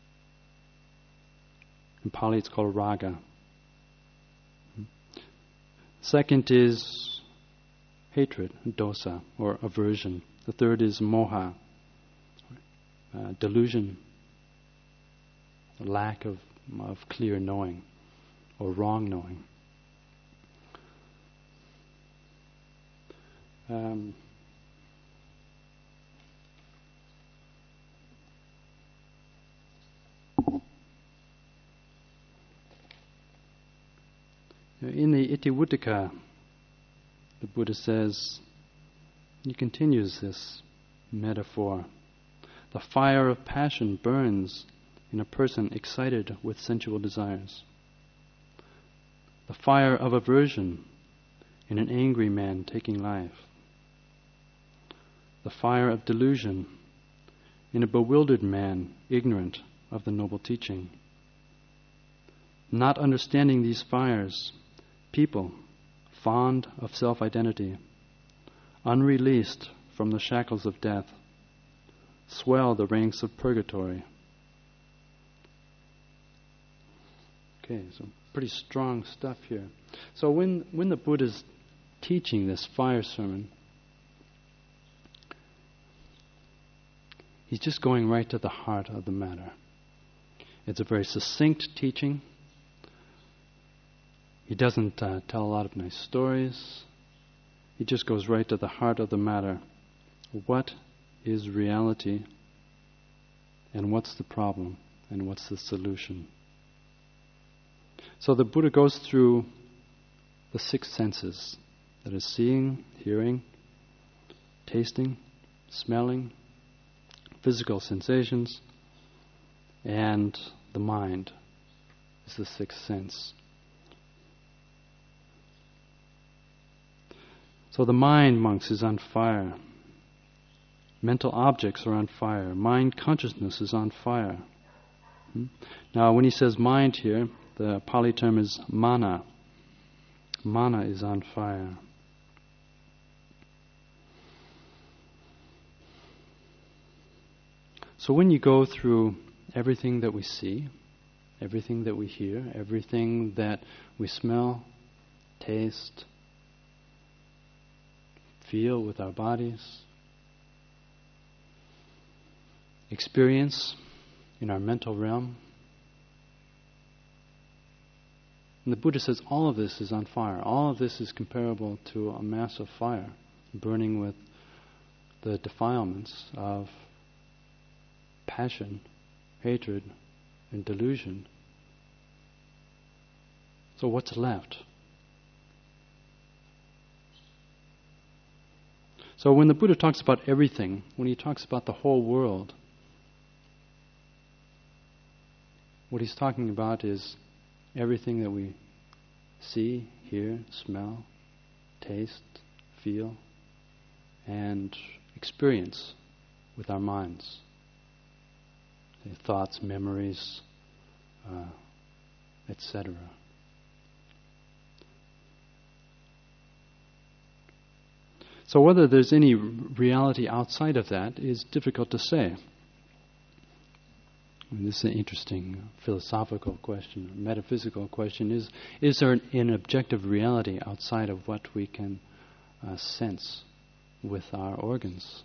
S1: In Pali it's called raga. Second is hatred, dosa, or aversion. The third is moha, delusion, lack of clear knowing, or wrong knowing. In the Itivuttaka, the Buddha says, he continues this metaphor. The fire of passion burns in a person excited with sensual desires. The fire of aversion in an angry man taking life. The fire of delusion in a bewildered man ignorant of the noble teaching. Not understanding these fires, people fond of self-identity, unreleased from the shackles of death, swell the ranks of purgatory. Okay, so pretty strong stuff here. So when the Buddha's teaching this fire sermon, he's just going right to the heart of the matter. It's a very succinct teaching. He doesn't tell a lot of nice stories. He just goes right to the heart of the matter. What is reality? And what's the problem? And what's the solution? So the Buddha goes through the 6 senses. That is seeing, hearing, tasting, smelling, physical sensations, and the mind is the 6th sense. So the mind, monks, is on fire. Mental objects are on fire. Mind consciousness is on fire. Now, when he says mind here, the Pali term is mana. Mana is on fire. So when you go through everything that we see, everything that we hear, everything that we smell, taste, feel with our bodies, experience in our mental realm, and the Buddha says all of this is on fire. All of this is comparable to a massive fire burning with the defilements of passion, hatred, and delusion. So what's left? So when the Buddha talks about everything, when he talks about the whole world, what he's talking about is everything that we see, hear, smell, taste, feel, and experience with our minds. Thoughts, memories, etc. So whether there's any reality outside of that is difficult to say. This is an interesting philosophical question, metaphysical question. Is there an objective reality outside of what we can sense with our organs?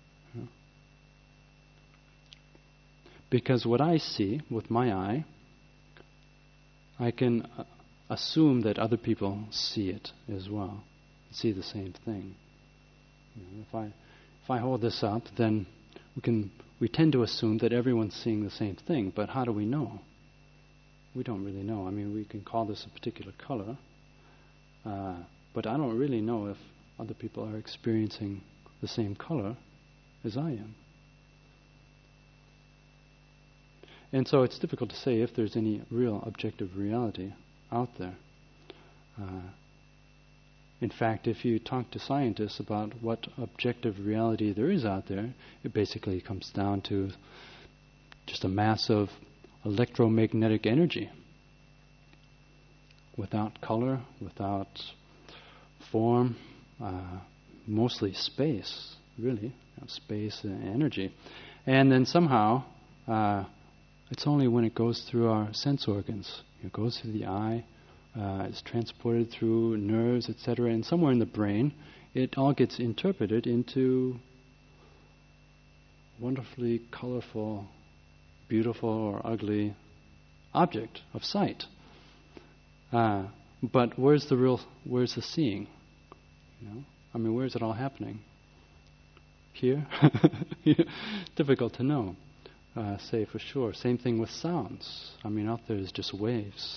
S1: Because what I see with my eye, I can assume that other people see it as well, see the same thing. If I hold this up, then we tend to assume that everyone's seeing the same thing, but how do we know? We don't really know. I mean, we can call this a particular color, but I don't really know if other people are experiencing the same color as I am. And so it's difficult to say if there's any real objective reality out there. In fact, if you talk to scientists about what objective reality there is out there, it basically comes down to just a mass of electromagnetic energy. Without color, without form, mostly space, really. Space and energy. And then somehow, it's only when it goes through our sense organs. It goes through the eye, it's transported through nerves, etc., and somewhere in the brain, it all gets interpreted into wonderfully colorful, beautiful or ugly object of sight. But where's the seeing? I mean, where's it all happening? Here? Difficult to know, say for sure. Same thing with sounds. I mean, out there is just waves.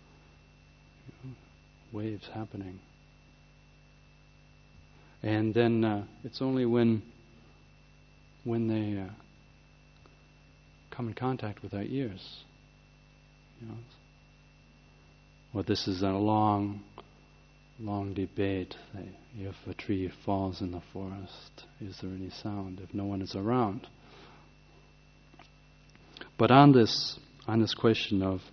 S1: Waves happening. And then it's only when when they come in contact with our ears. Well, this is a long debate. If a tree falls in the forest, is there any sound if no one is around? But on this question of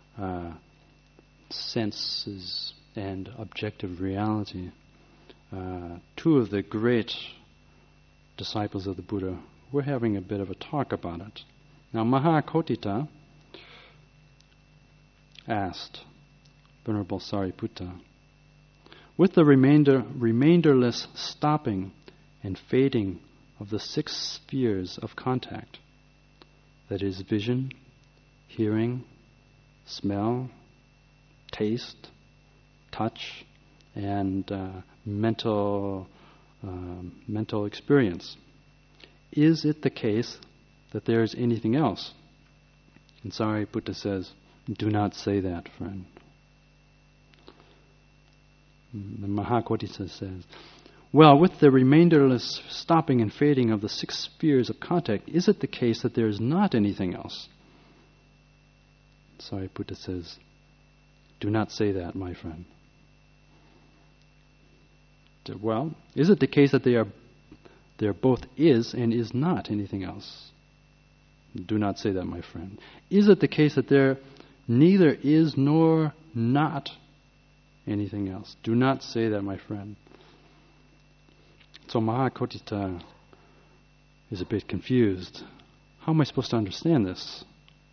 S1: senses and objective reality, two of the great disciples of the Buddha were having a bit of a talk about it. Now, Mahakotita asked Venerable Sariputta, with the remainderless stopping and fading of the 6 spheres of contact, that is vision, hearing, smell, taste, touch, and mental experience, is it the case that there is anything else? And Sariputta says, do not say that, friend. The Mahakotita says, well, with the remainderless stopping and fading of the 6 spheres of contact, is it the case that there is not anything else? Sariputta says, do not say that, my friend. Well, is it the case that there both is and is not anything else? Do not say that, my friend. Is it the case that there neither is nor not anything else? Do not say that, my friend. So Mahakotita is a bit confused. How am I supposed to understand this?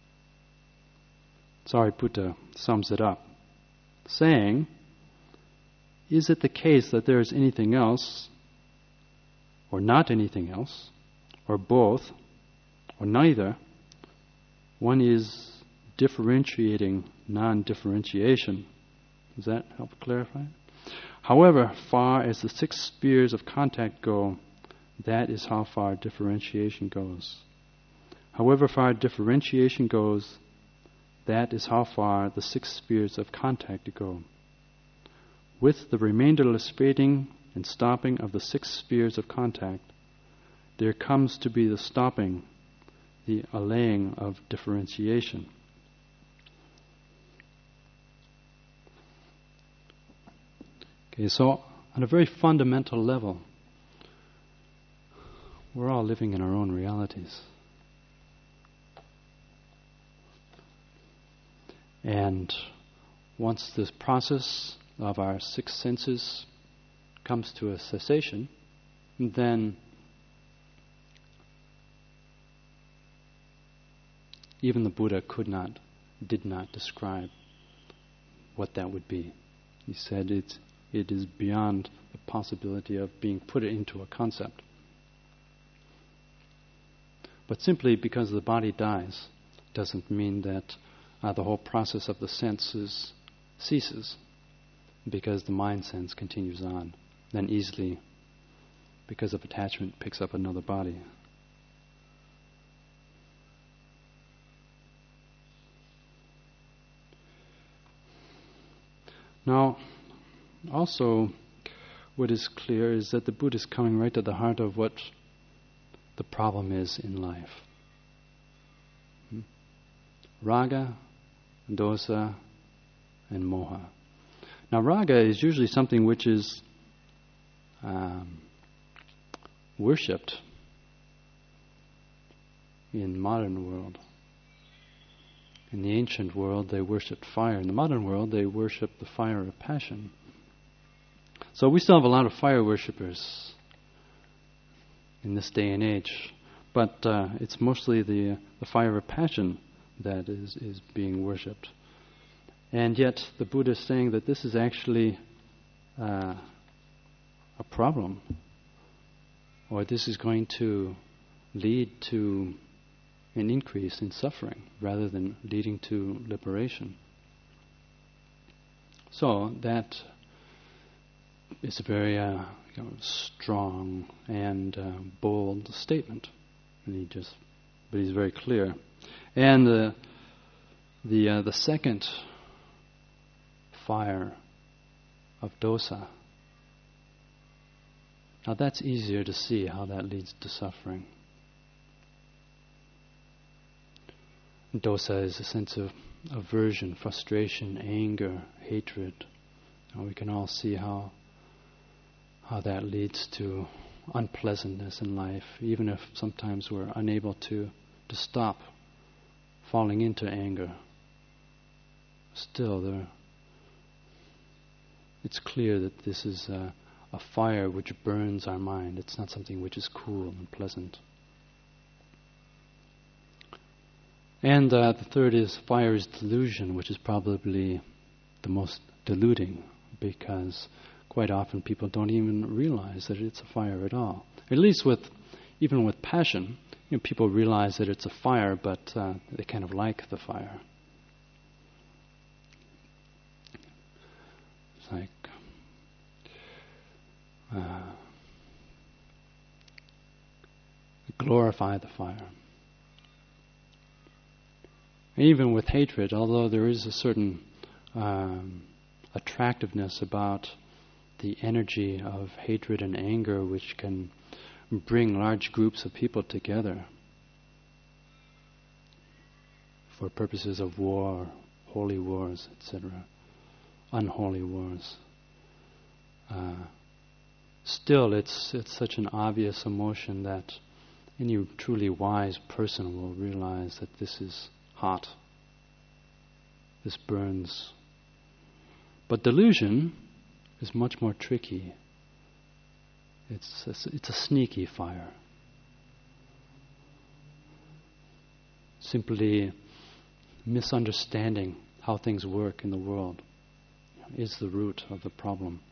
S1: Sariputta sums it up, saying, is it the case that there is anything else, or not anything else, or both, or neither? One is differentiating non-differentiation. Does that help clarify? However far as the 6 spheres of contact go, that is how far differentiation goes. However far differentiation goes, that is how far the 6 spheres of contact go. With the remainderless fading and stopping of the 6 spheres of contact, there comes to be the stopping, the allaying of differentiation. Okay, so on a very fundamental level, we're all living in our own realities. And once this process of our 6 senses comes to a cessation, then even the Buddha did not describe what that would be. He said it is beyond the possibility of being put into a concept. But simply because the body dies doesn't mean that the whole process of the senses ceases, because the mind sense continues on, then easily, because of attachment, picks up another body. Now, also, what is clear is that the Buddha is coming right to the heart of what the problem is in life. Raga, dosa, and moha. Now, raga is usually something which is worshipped in modern world. In the ancient world, they worshipped fire. In the modern world, they worship the fire of passion. So we still have a lot of fire worshippers in this day and age, but it's mostly the fire of passion that is being worshipped. And yet the Buddha is saying that this is actually a problem, or this is going to lead to an increase in suffering rather than leading to liberation. So that is a very strong and bold statement, and but he's very clear. And the second fire of dosa. Now that's easier to see how that leads to suffering. Dosa is a sense of aversion, frustration, anger, hatred. And we can all see how that leads to unpleasantness in life, even if sometimes we're unable to stop falling into anger. Still, it's clear that this is a fire which burns our mind. It's not something which is cool and pleasant. And the third is fire is delusion, which is probably the most deluding, because quite often people don't even realize that it's a fire at all. At least even with passion, people realize that it's a fire, but they kind of like the fire. It's like glorify the fire. Even with hatred, although there is a certain attractiveness about the energy of hatred and anger which can bring large groups of people together for purposes of war, holy wars, etc., unholy wars. Still, it's such an obvious emotion that any truly wise person will realize that this is hot. This burns. But delusion is much more tricky. It's a sneaky fire. Simply misunderstanding how things work in the world is the root of the problem.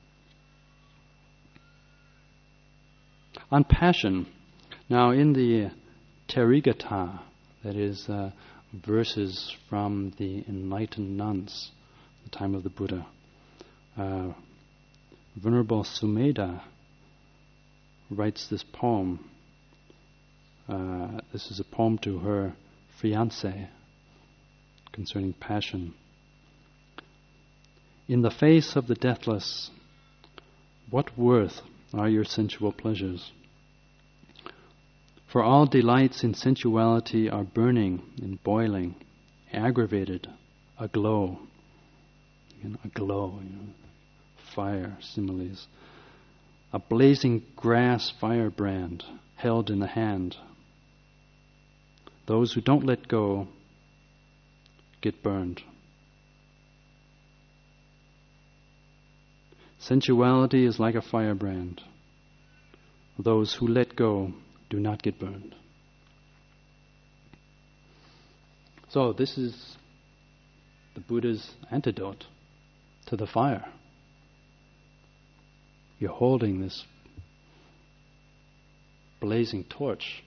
S1: On passion, now in the Therigatha, that is verses from the enlightened nuns, the time of the Buddha, Venerable Sumedha writes this poem. This is a poem to her fiancé concerning passion. In the face of the deathless, what worth are your sensual pleasures? For all delights in sensuality are burning and boiling, aggravated, aglow. Aglow, fire, similes. A blazing grass firebrand held in the hand. Those who don't let go get burned. Sensuality is like a firebrand. Those who let go do not get burned. So this is the Buddha's antidote to the fire. You're holding this blazing torch.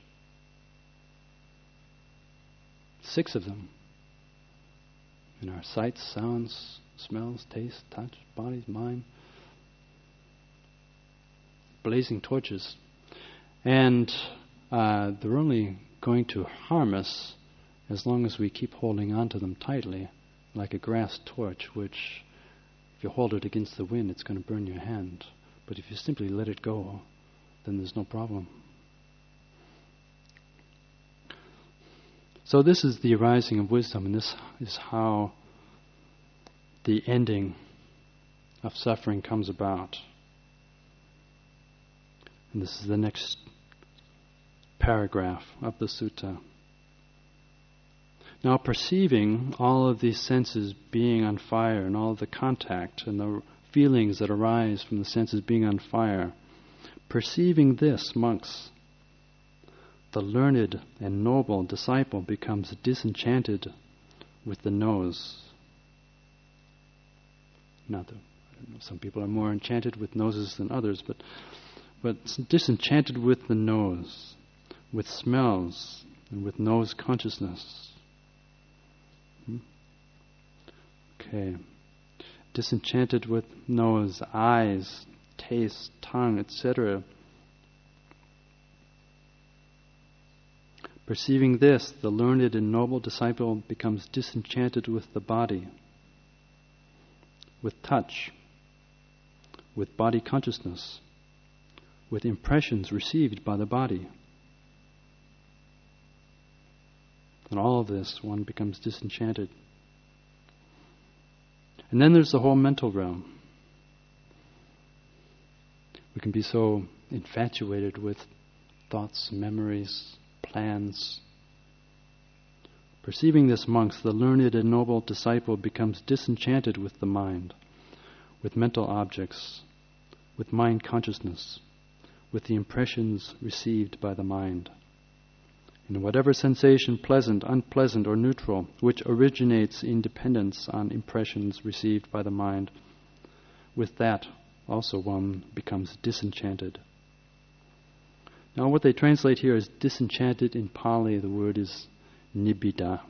S1: 6 of them. In our sights, sounds, smells, taste, touch, bodies, mind. Blazing torches. And they're only going to harm us as long as we keep holding on to them tightly, like a grass torch, which if you hold it against the wind, it's going to burn your hand. But if you simply let it go, then there's no problem. So this is the arising of wisdom, and this is how the ending of suffering comes about. And this is the next paragraph of the sutta. Now, perceiving all of these senses being on fire and all of the contact and the feelings that arise from the senses being on fire, perceiving this, monks, the learned and noble disciple becomes disenchanted with the nose. Not that, I don't know, some people are more enchanted with noses than others, but disenchanted with the nose, with smells, and with nose consciousness. Okay. Disenchanted with nose, eyes, taste, tongue, etc. Perceiving this, the learned and noble disciple becomes disenchanted with the body, with touch, with body consciousness, with impressions received by the body. and all of this, one becomes disenchanted. And then there's the whole mental realm. We can be so infatuated with thoughts, memories, plans. Perceiving this, monks, the learned and noble disciple becomes disenchanted with the mind, with mental objects, with mind consciousness, with the impressions received by the mind. And whatever sensation, pleasant, unpleasant, or neutral, which originates in dependence on impressions received by the mind, with that also one becomes disenchanted. Now what they translate here as disenchanted in Pali, the word is nibbida.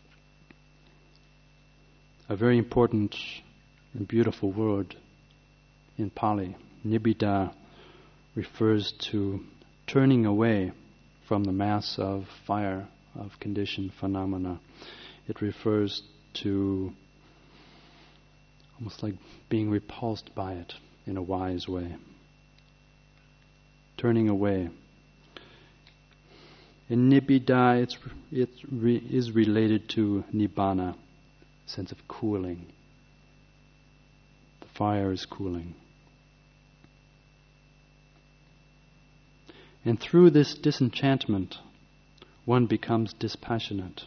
S1: A very important and beautiful word in Pali. Nibbida refers to turning away from the mass of fire, of conditioned phenomena. It refers to almost like being repulsed by it in a wise way. Turning away. In nibbida, it is related to nibbana, sense of cooling. The fire is cooling. And through this disenchantment, one becomes dispassionate.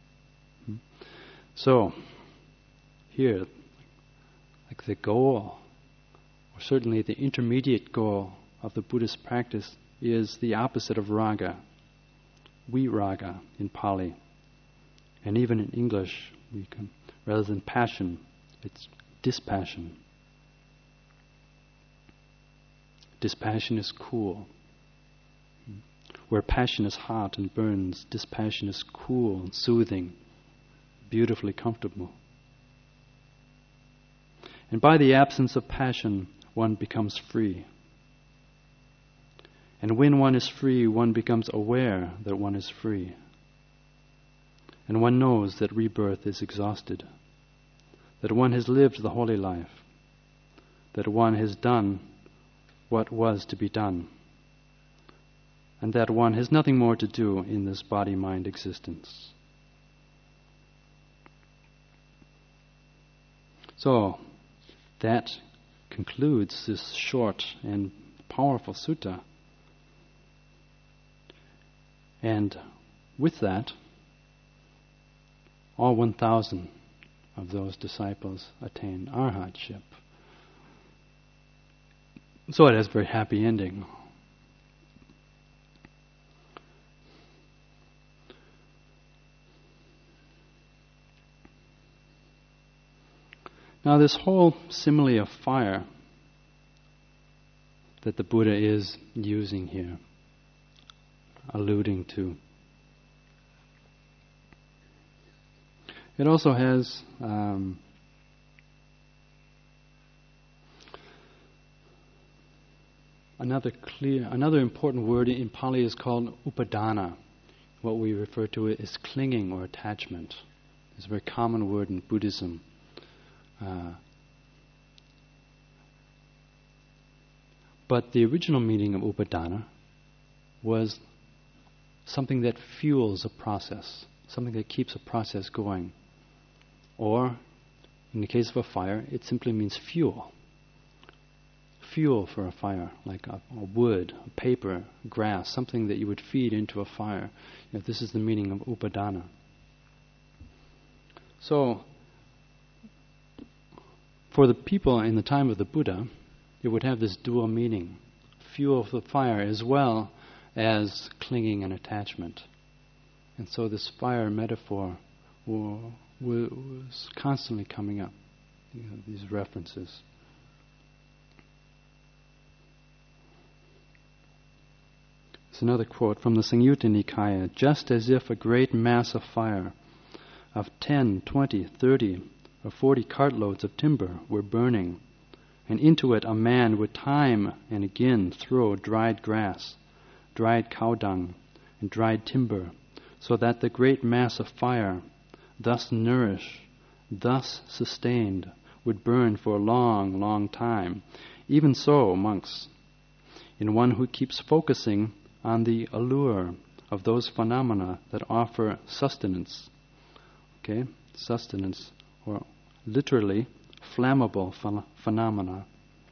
S1: So, here, like the goal, or certainly the intermediate goal of the Buddhist practice is the opposite of raga. Viraga in Pali. And even in English, we can, rather than passion, it's dispassion. Dispassion is cool. Where passion is hot and burns, dispassion is cool and soothing, beautifully comfortable. And by the absence of passion, one becomes free. And when one is free, one becomes aware that one is free. And one knows that rebirth is exhausted, that one has lived the holy life, that one has done what was to be done, and that one has nothing more to do in this body-mind existence. So, that concludes this short and powerful sutta. And with that, all 1,000 of those disciples attain arhatship. So it has a very happy ending. Now this whole simile of fire that the Buddha is using here, alluding to, it also has another important word in Pali is called upadana. What we refer to it as clinging or attachment. It's a very common word in Buddhism. But the original meaning of upadana was something that fuels a process, something that keeps a process going. Or, in the case of a fire, it simply means fuel. Fuel for a fire, like a wood, a paper, grass, something that you would feed into a fire. This is the meaning of upadana. So, for the people in the time of the Buddha, it would have this dual meaning. Fuel for the fire as well as clinging and attachment. And so this fire metaphor was constantly coming up, these references. There's another quote from the Samyutta Nikaya. Just as if a great mass of fire of 10, 20, 30, or 40 cartloads of timber were burning, and into it a man would time and again throw dried grass, dried cow dung, and dried timber, so that the great mass of fire, thus nourished, thus sustained, would burn for a long, long time. Even so, monks, in one who keeps focusing on the allure of those phenomena that offer sustenance. Okay? Sustenance, or literally flammable phenomena.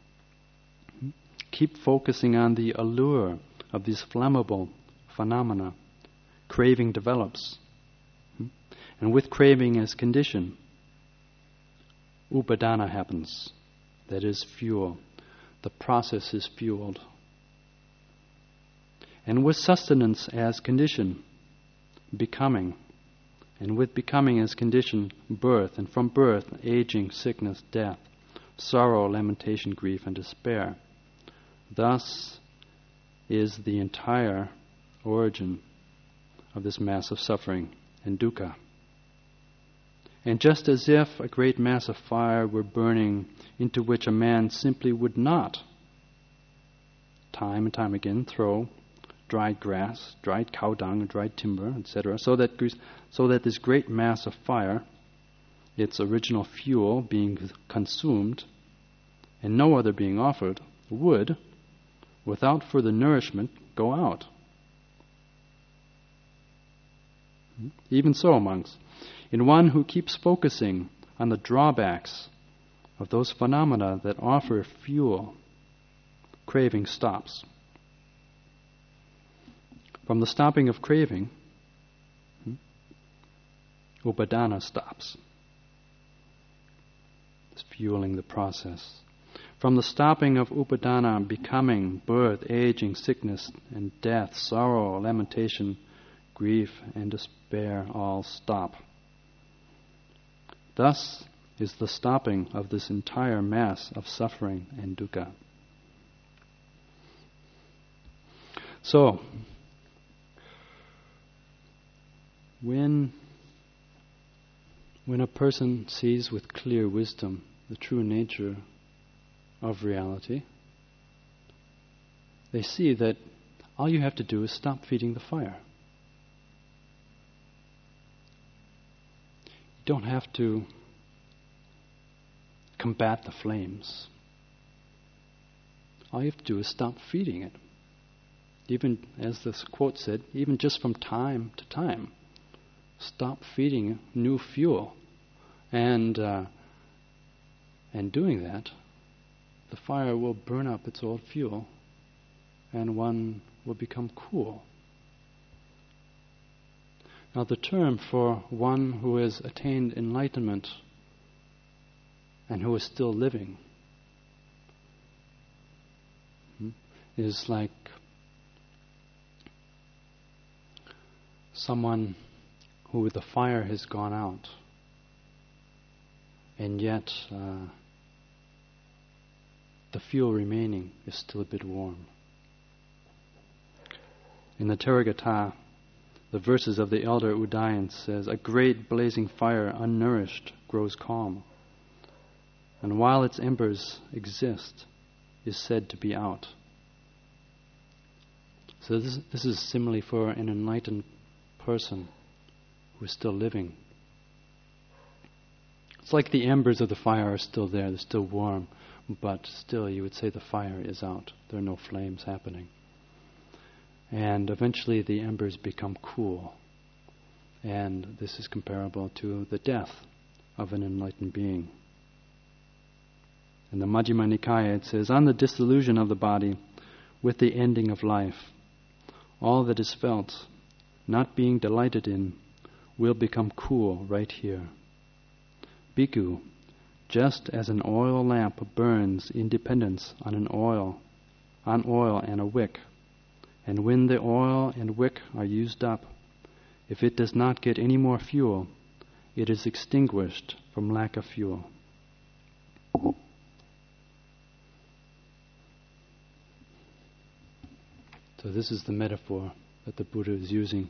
S1: Keep focusing on the allure of these flammable phenomena. Craving develops. And with craving as condition, upadana happens. That is fuel. The process is fueled. And with sustenance as condition, becoming. And with becoming as condition, birth. And from birth, aging, sickness, death, sorrow, lamentation, grief, and despair. Thus is the entire origin of this mass of suffering and dukkha. And just as if a great mass of fire were burning into which a man simply would not, time and time again, throw dried grass, dried cow dung, dried timber, etc., so that this great mass of fire, its original fuel being consumed and no other being offered, would, without further nourishment, go out. Even so, monks, in one who keeps focusing on the drawbacks of those phenomena that offer fuel, craving stops. From the stopping of craving, upadana stops. It's fueling the process. From the stopping of upadana, becoming, birth, aging, sickness, and death, sorrow, lamentation, grief, and despair all stop. Thus is the stopping of this entire mass of suffering and dukkha. So, when a person sees with clear wisdom the true nature of reality, they see that all you have to do is stop feeding the fire. You don't have to combat the flames. All you have to do is stop feeding it. Even, as this quote said, even just from time to time, stop feeding new fuel. And doing that, the fire will burn up its old fuel and one will become cool. Now the term for one who has attained enlightenment and who is still living is like someone who the fire has gone out and yet the fuel remaining is still a bit warm. In the Therigatha, the verses of the elder Udayan says, "A great blazing fire, unnourished, grows calm, and while its embers exist, is said to be out." So this is simile for an enlightened person who is still living. It's like the embers of the fire are still there, they're still warm, but still you would say the fire is out. There are no flames happening. And eventually the embers become cool. And this is comparable to the death of an enlightened being. In the Majjhima Nikaya it says, "On the dissolution of the body, with the ending of life, all that is felt, not being delighted in, will become cool right here. Bhikkhu, just as an oil lamp burns in dependence on oil and a wick, and when the oil and wick are used up, if it does not get any more fuel, it is extinguished from lack of fuel." So this is the metaphor that the Buddha is using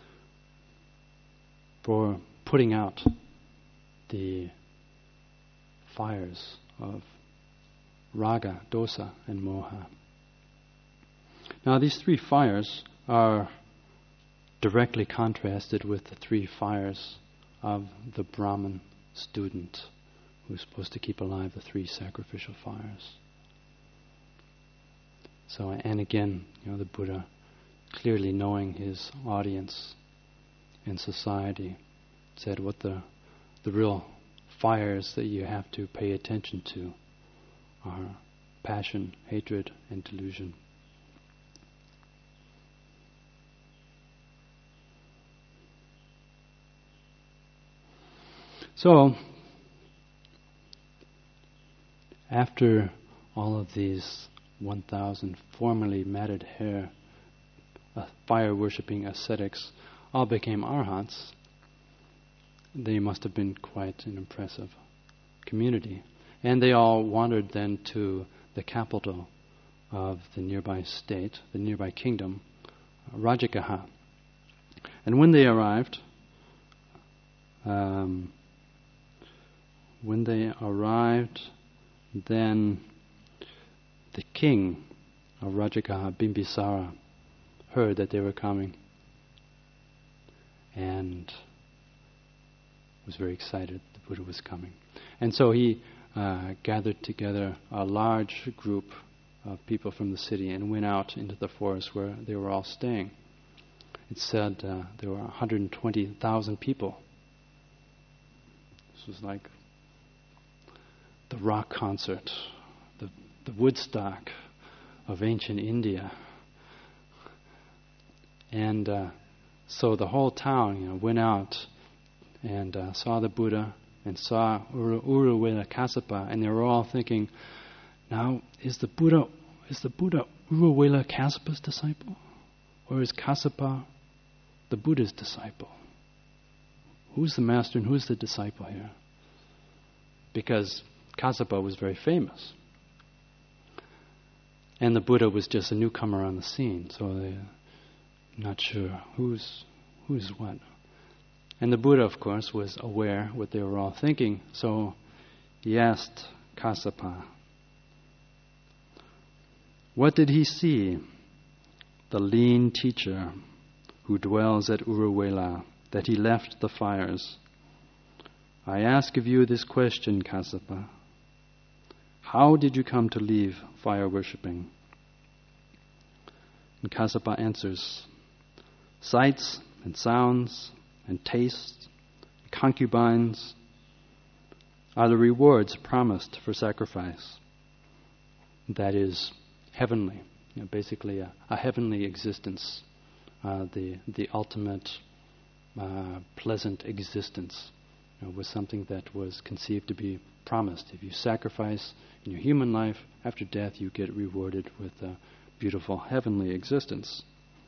S1: for putting out the fires of raga, dosa, and moha. Now these three fires are directly contrasted with the three fires of the Brahman student who's supposed to keep alive the three sacrificial fires. So, and again, the Buddha clearly knowing his audience in society, said what the real fires that you have to pay attention to are passion, hatred, and delusion. So, after all of these 1,000 formerly matted hair, fire-worshipping ascetics all became arhats, they must have been quite an impressive community. And they all wandered then to the capital of the nearby state, the nearby kingdom, Rajagaha. And when they arrived, then the king of Rajagaha, Bimbisara, heard that they were coming and was very excited the Buddha was coming. And so he gathered together a large group of people from the city and went out into the forest where they were all staying. It said there were 120,000 people. This was like the rock concert, the Woodstock of ancient India. And so the whole town, went out and saw the Buddha and saw Uruvela Kassapa, and they were all thinking, now is the Buddha Uruvela Kassapa's disciple, or is Kassapa the Buddha's disciple? Who's the master and who's the disciple here? Because Kassapa was very famous, and the Buddha was just a newcomer on the scene, so they're not sure who's what. And the Buddha, of course, was aware what they were all thinking, so he asked Kassapa, what did he see, the lean teacher who dwells at Uruvela, that he left the fires? I ask of you this question, Kassapa. How did you come to leave fire worshipping? And Kassapa answers, sights and sounds and tastes, concubines are the rewards promised for sacrifice. That is heavenly, basically a heavenly existence, the ultimate pleasant existence, was something that was conceived to be promised. If you sacrifice in your human life, after death you get rewarded with a beautiful heavenly existence.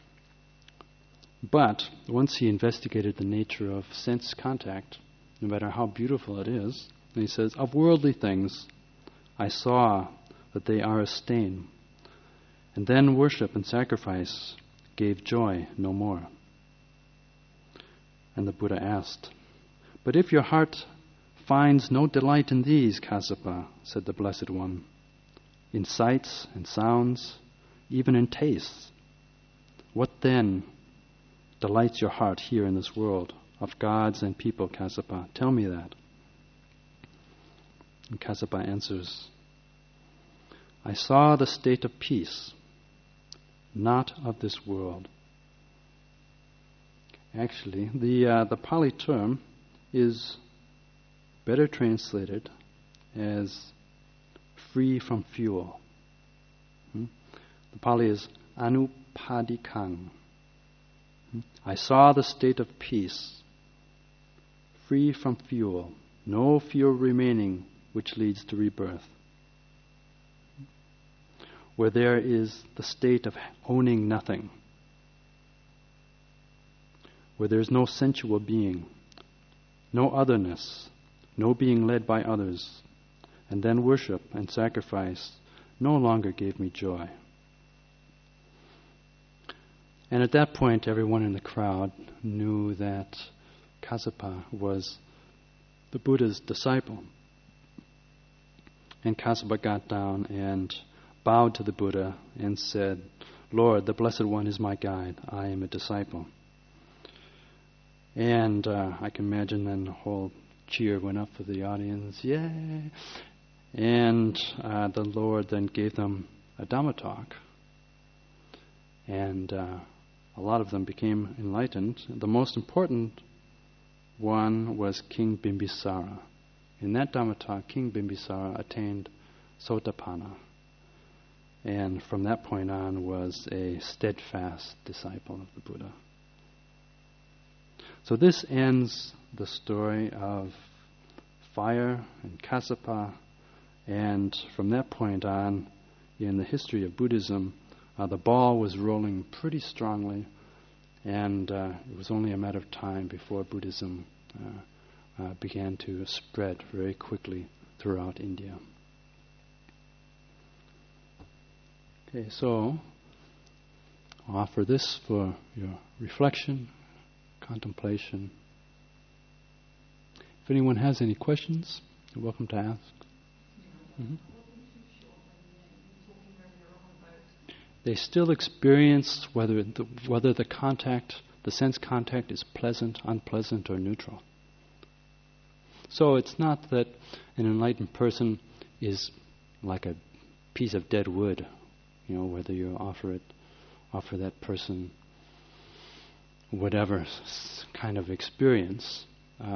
S1: But once he investigated the nature of sense contact, no matter how beautiful it is, and he says, of worldly things I saw that they are a stain, and then worship and sacrifice gave joy no more. And the Buddha asked, but if your heart finds no delight in these, Kassapa, said the Blessed One, in sights and sounds, even in tastes, what then delights your heart here in this world of gods and people, Kassapa? Tell me that. And Kassapa answers, I saw the state of peace, not of this world. Actually, the Pali term is better translated as free from fuel. The Pali is anupadikang. I saw the state of peace, free from fuel, no fuel remaining which leads to rebirth. Where there is the state of owning nothing, where there is no sensual being, no otherness, no being led by others, and then worship and sacrifice no longer gave me joy. And at that point, everyone in the crowd knew that Kassapa was the Buddha's disciple. And Kassapa got down and bowed to the Buddha and said, Lord, the Blessed One is my guide. I am a disciple. And I can imagine then the whole cheer went up for the audience. Yay! And the Lord then gave them a Dhamma talk. And a lot of them became enlightened. The most important one was King Bimbisara. In that Dhammatalk, King Bimbisara attained Sotapanna, and from that point on was a steadfast disciple of the Buddha. So this ends the story of fire and Kassapa, and from that point on, in the history of Buddhism, the ball was rolling pretty strongly, and it was only a matter of time before Buddhism began to spread very quickly throughout India. Okay, so I'll offer this for your reflection, contemplation. If anyone has any questions, you're welcome to ask. Mm-hmm. They still experience whether the contact, the sense contact, is pleasant, unpleasant, or neutral. So it's not that an enlightened person is like a piece of dead wood, whether you offer that person whatever kind of experience,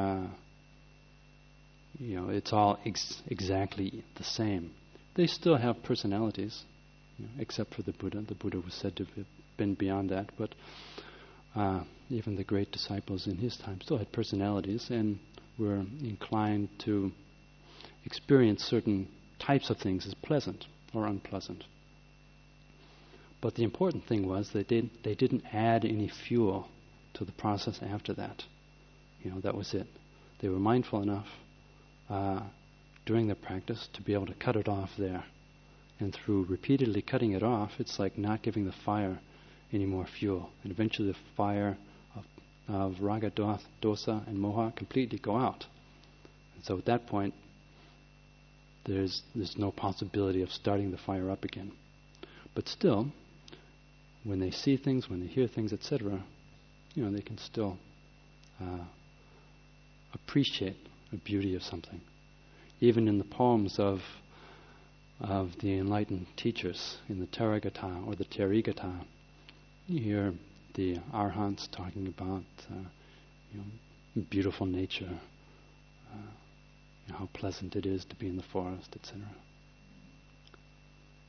S1: it's all exactly the same. They still have personalities, except for the Buddha. The Buddha was said to have been beyond that, but even the great disciples in his time still had personalities and were inclined to experience certain types of things as pleasant or unpleasant. But the important thing was they didn't add any fuel to the process after that. That was it. They were mindful enough during their practice to be able to cut it off there. And through repeatedly cutting it off, it's like not giving the fire any more fuel. And eventually the fire of raga, dosa, and moha completely go out. And so at that point, there's no possibility of starting the fire up again. But still, when they see things, when they hear things, etc., they can still appreciate the beauty of something. Even in the poems of the enlightened teachers, in the Therigatha or the Therigatha, you hear the Arhants talking about beautiful nature, how pleasant it is to be in the forest, etc.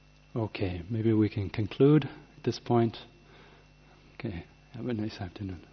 S1: Okay, maybe we can conclude at this point. Okay, have a nice afternoon.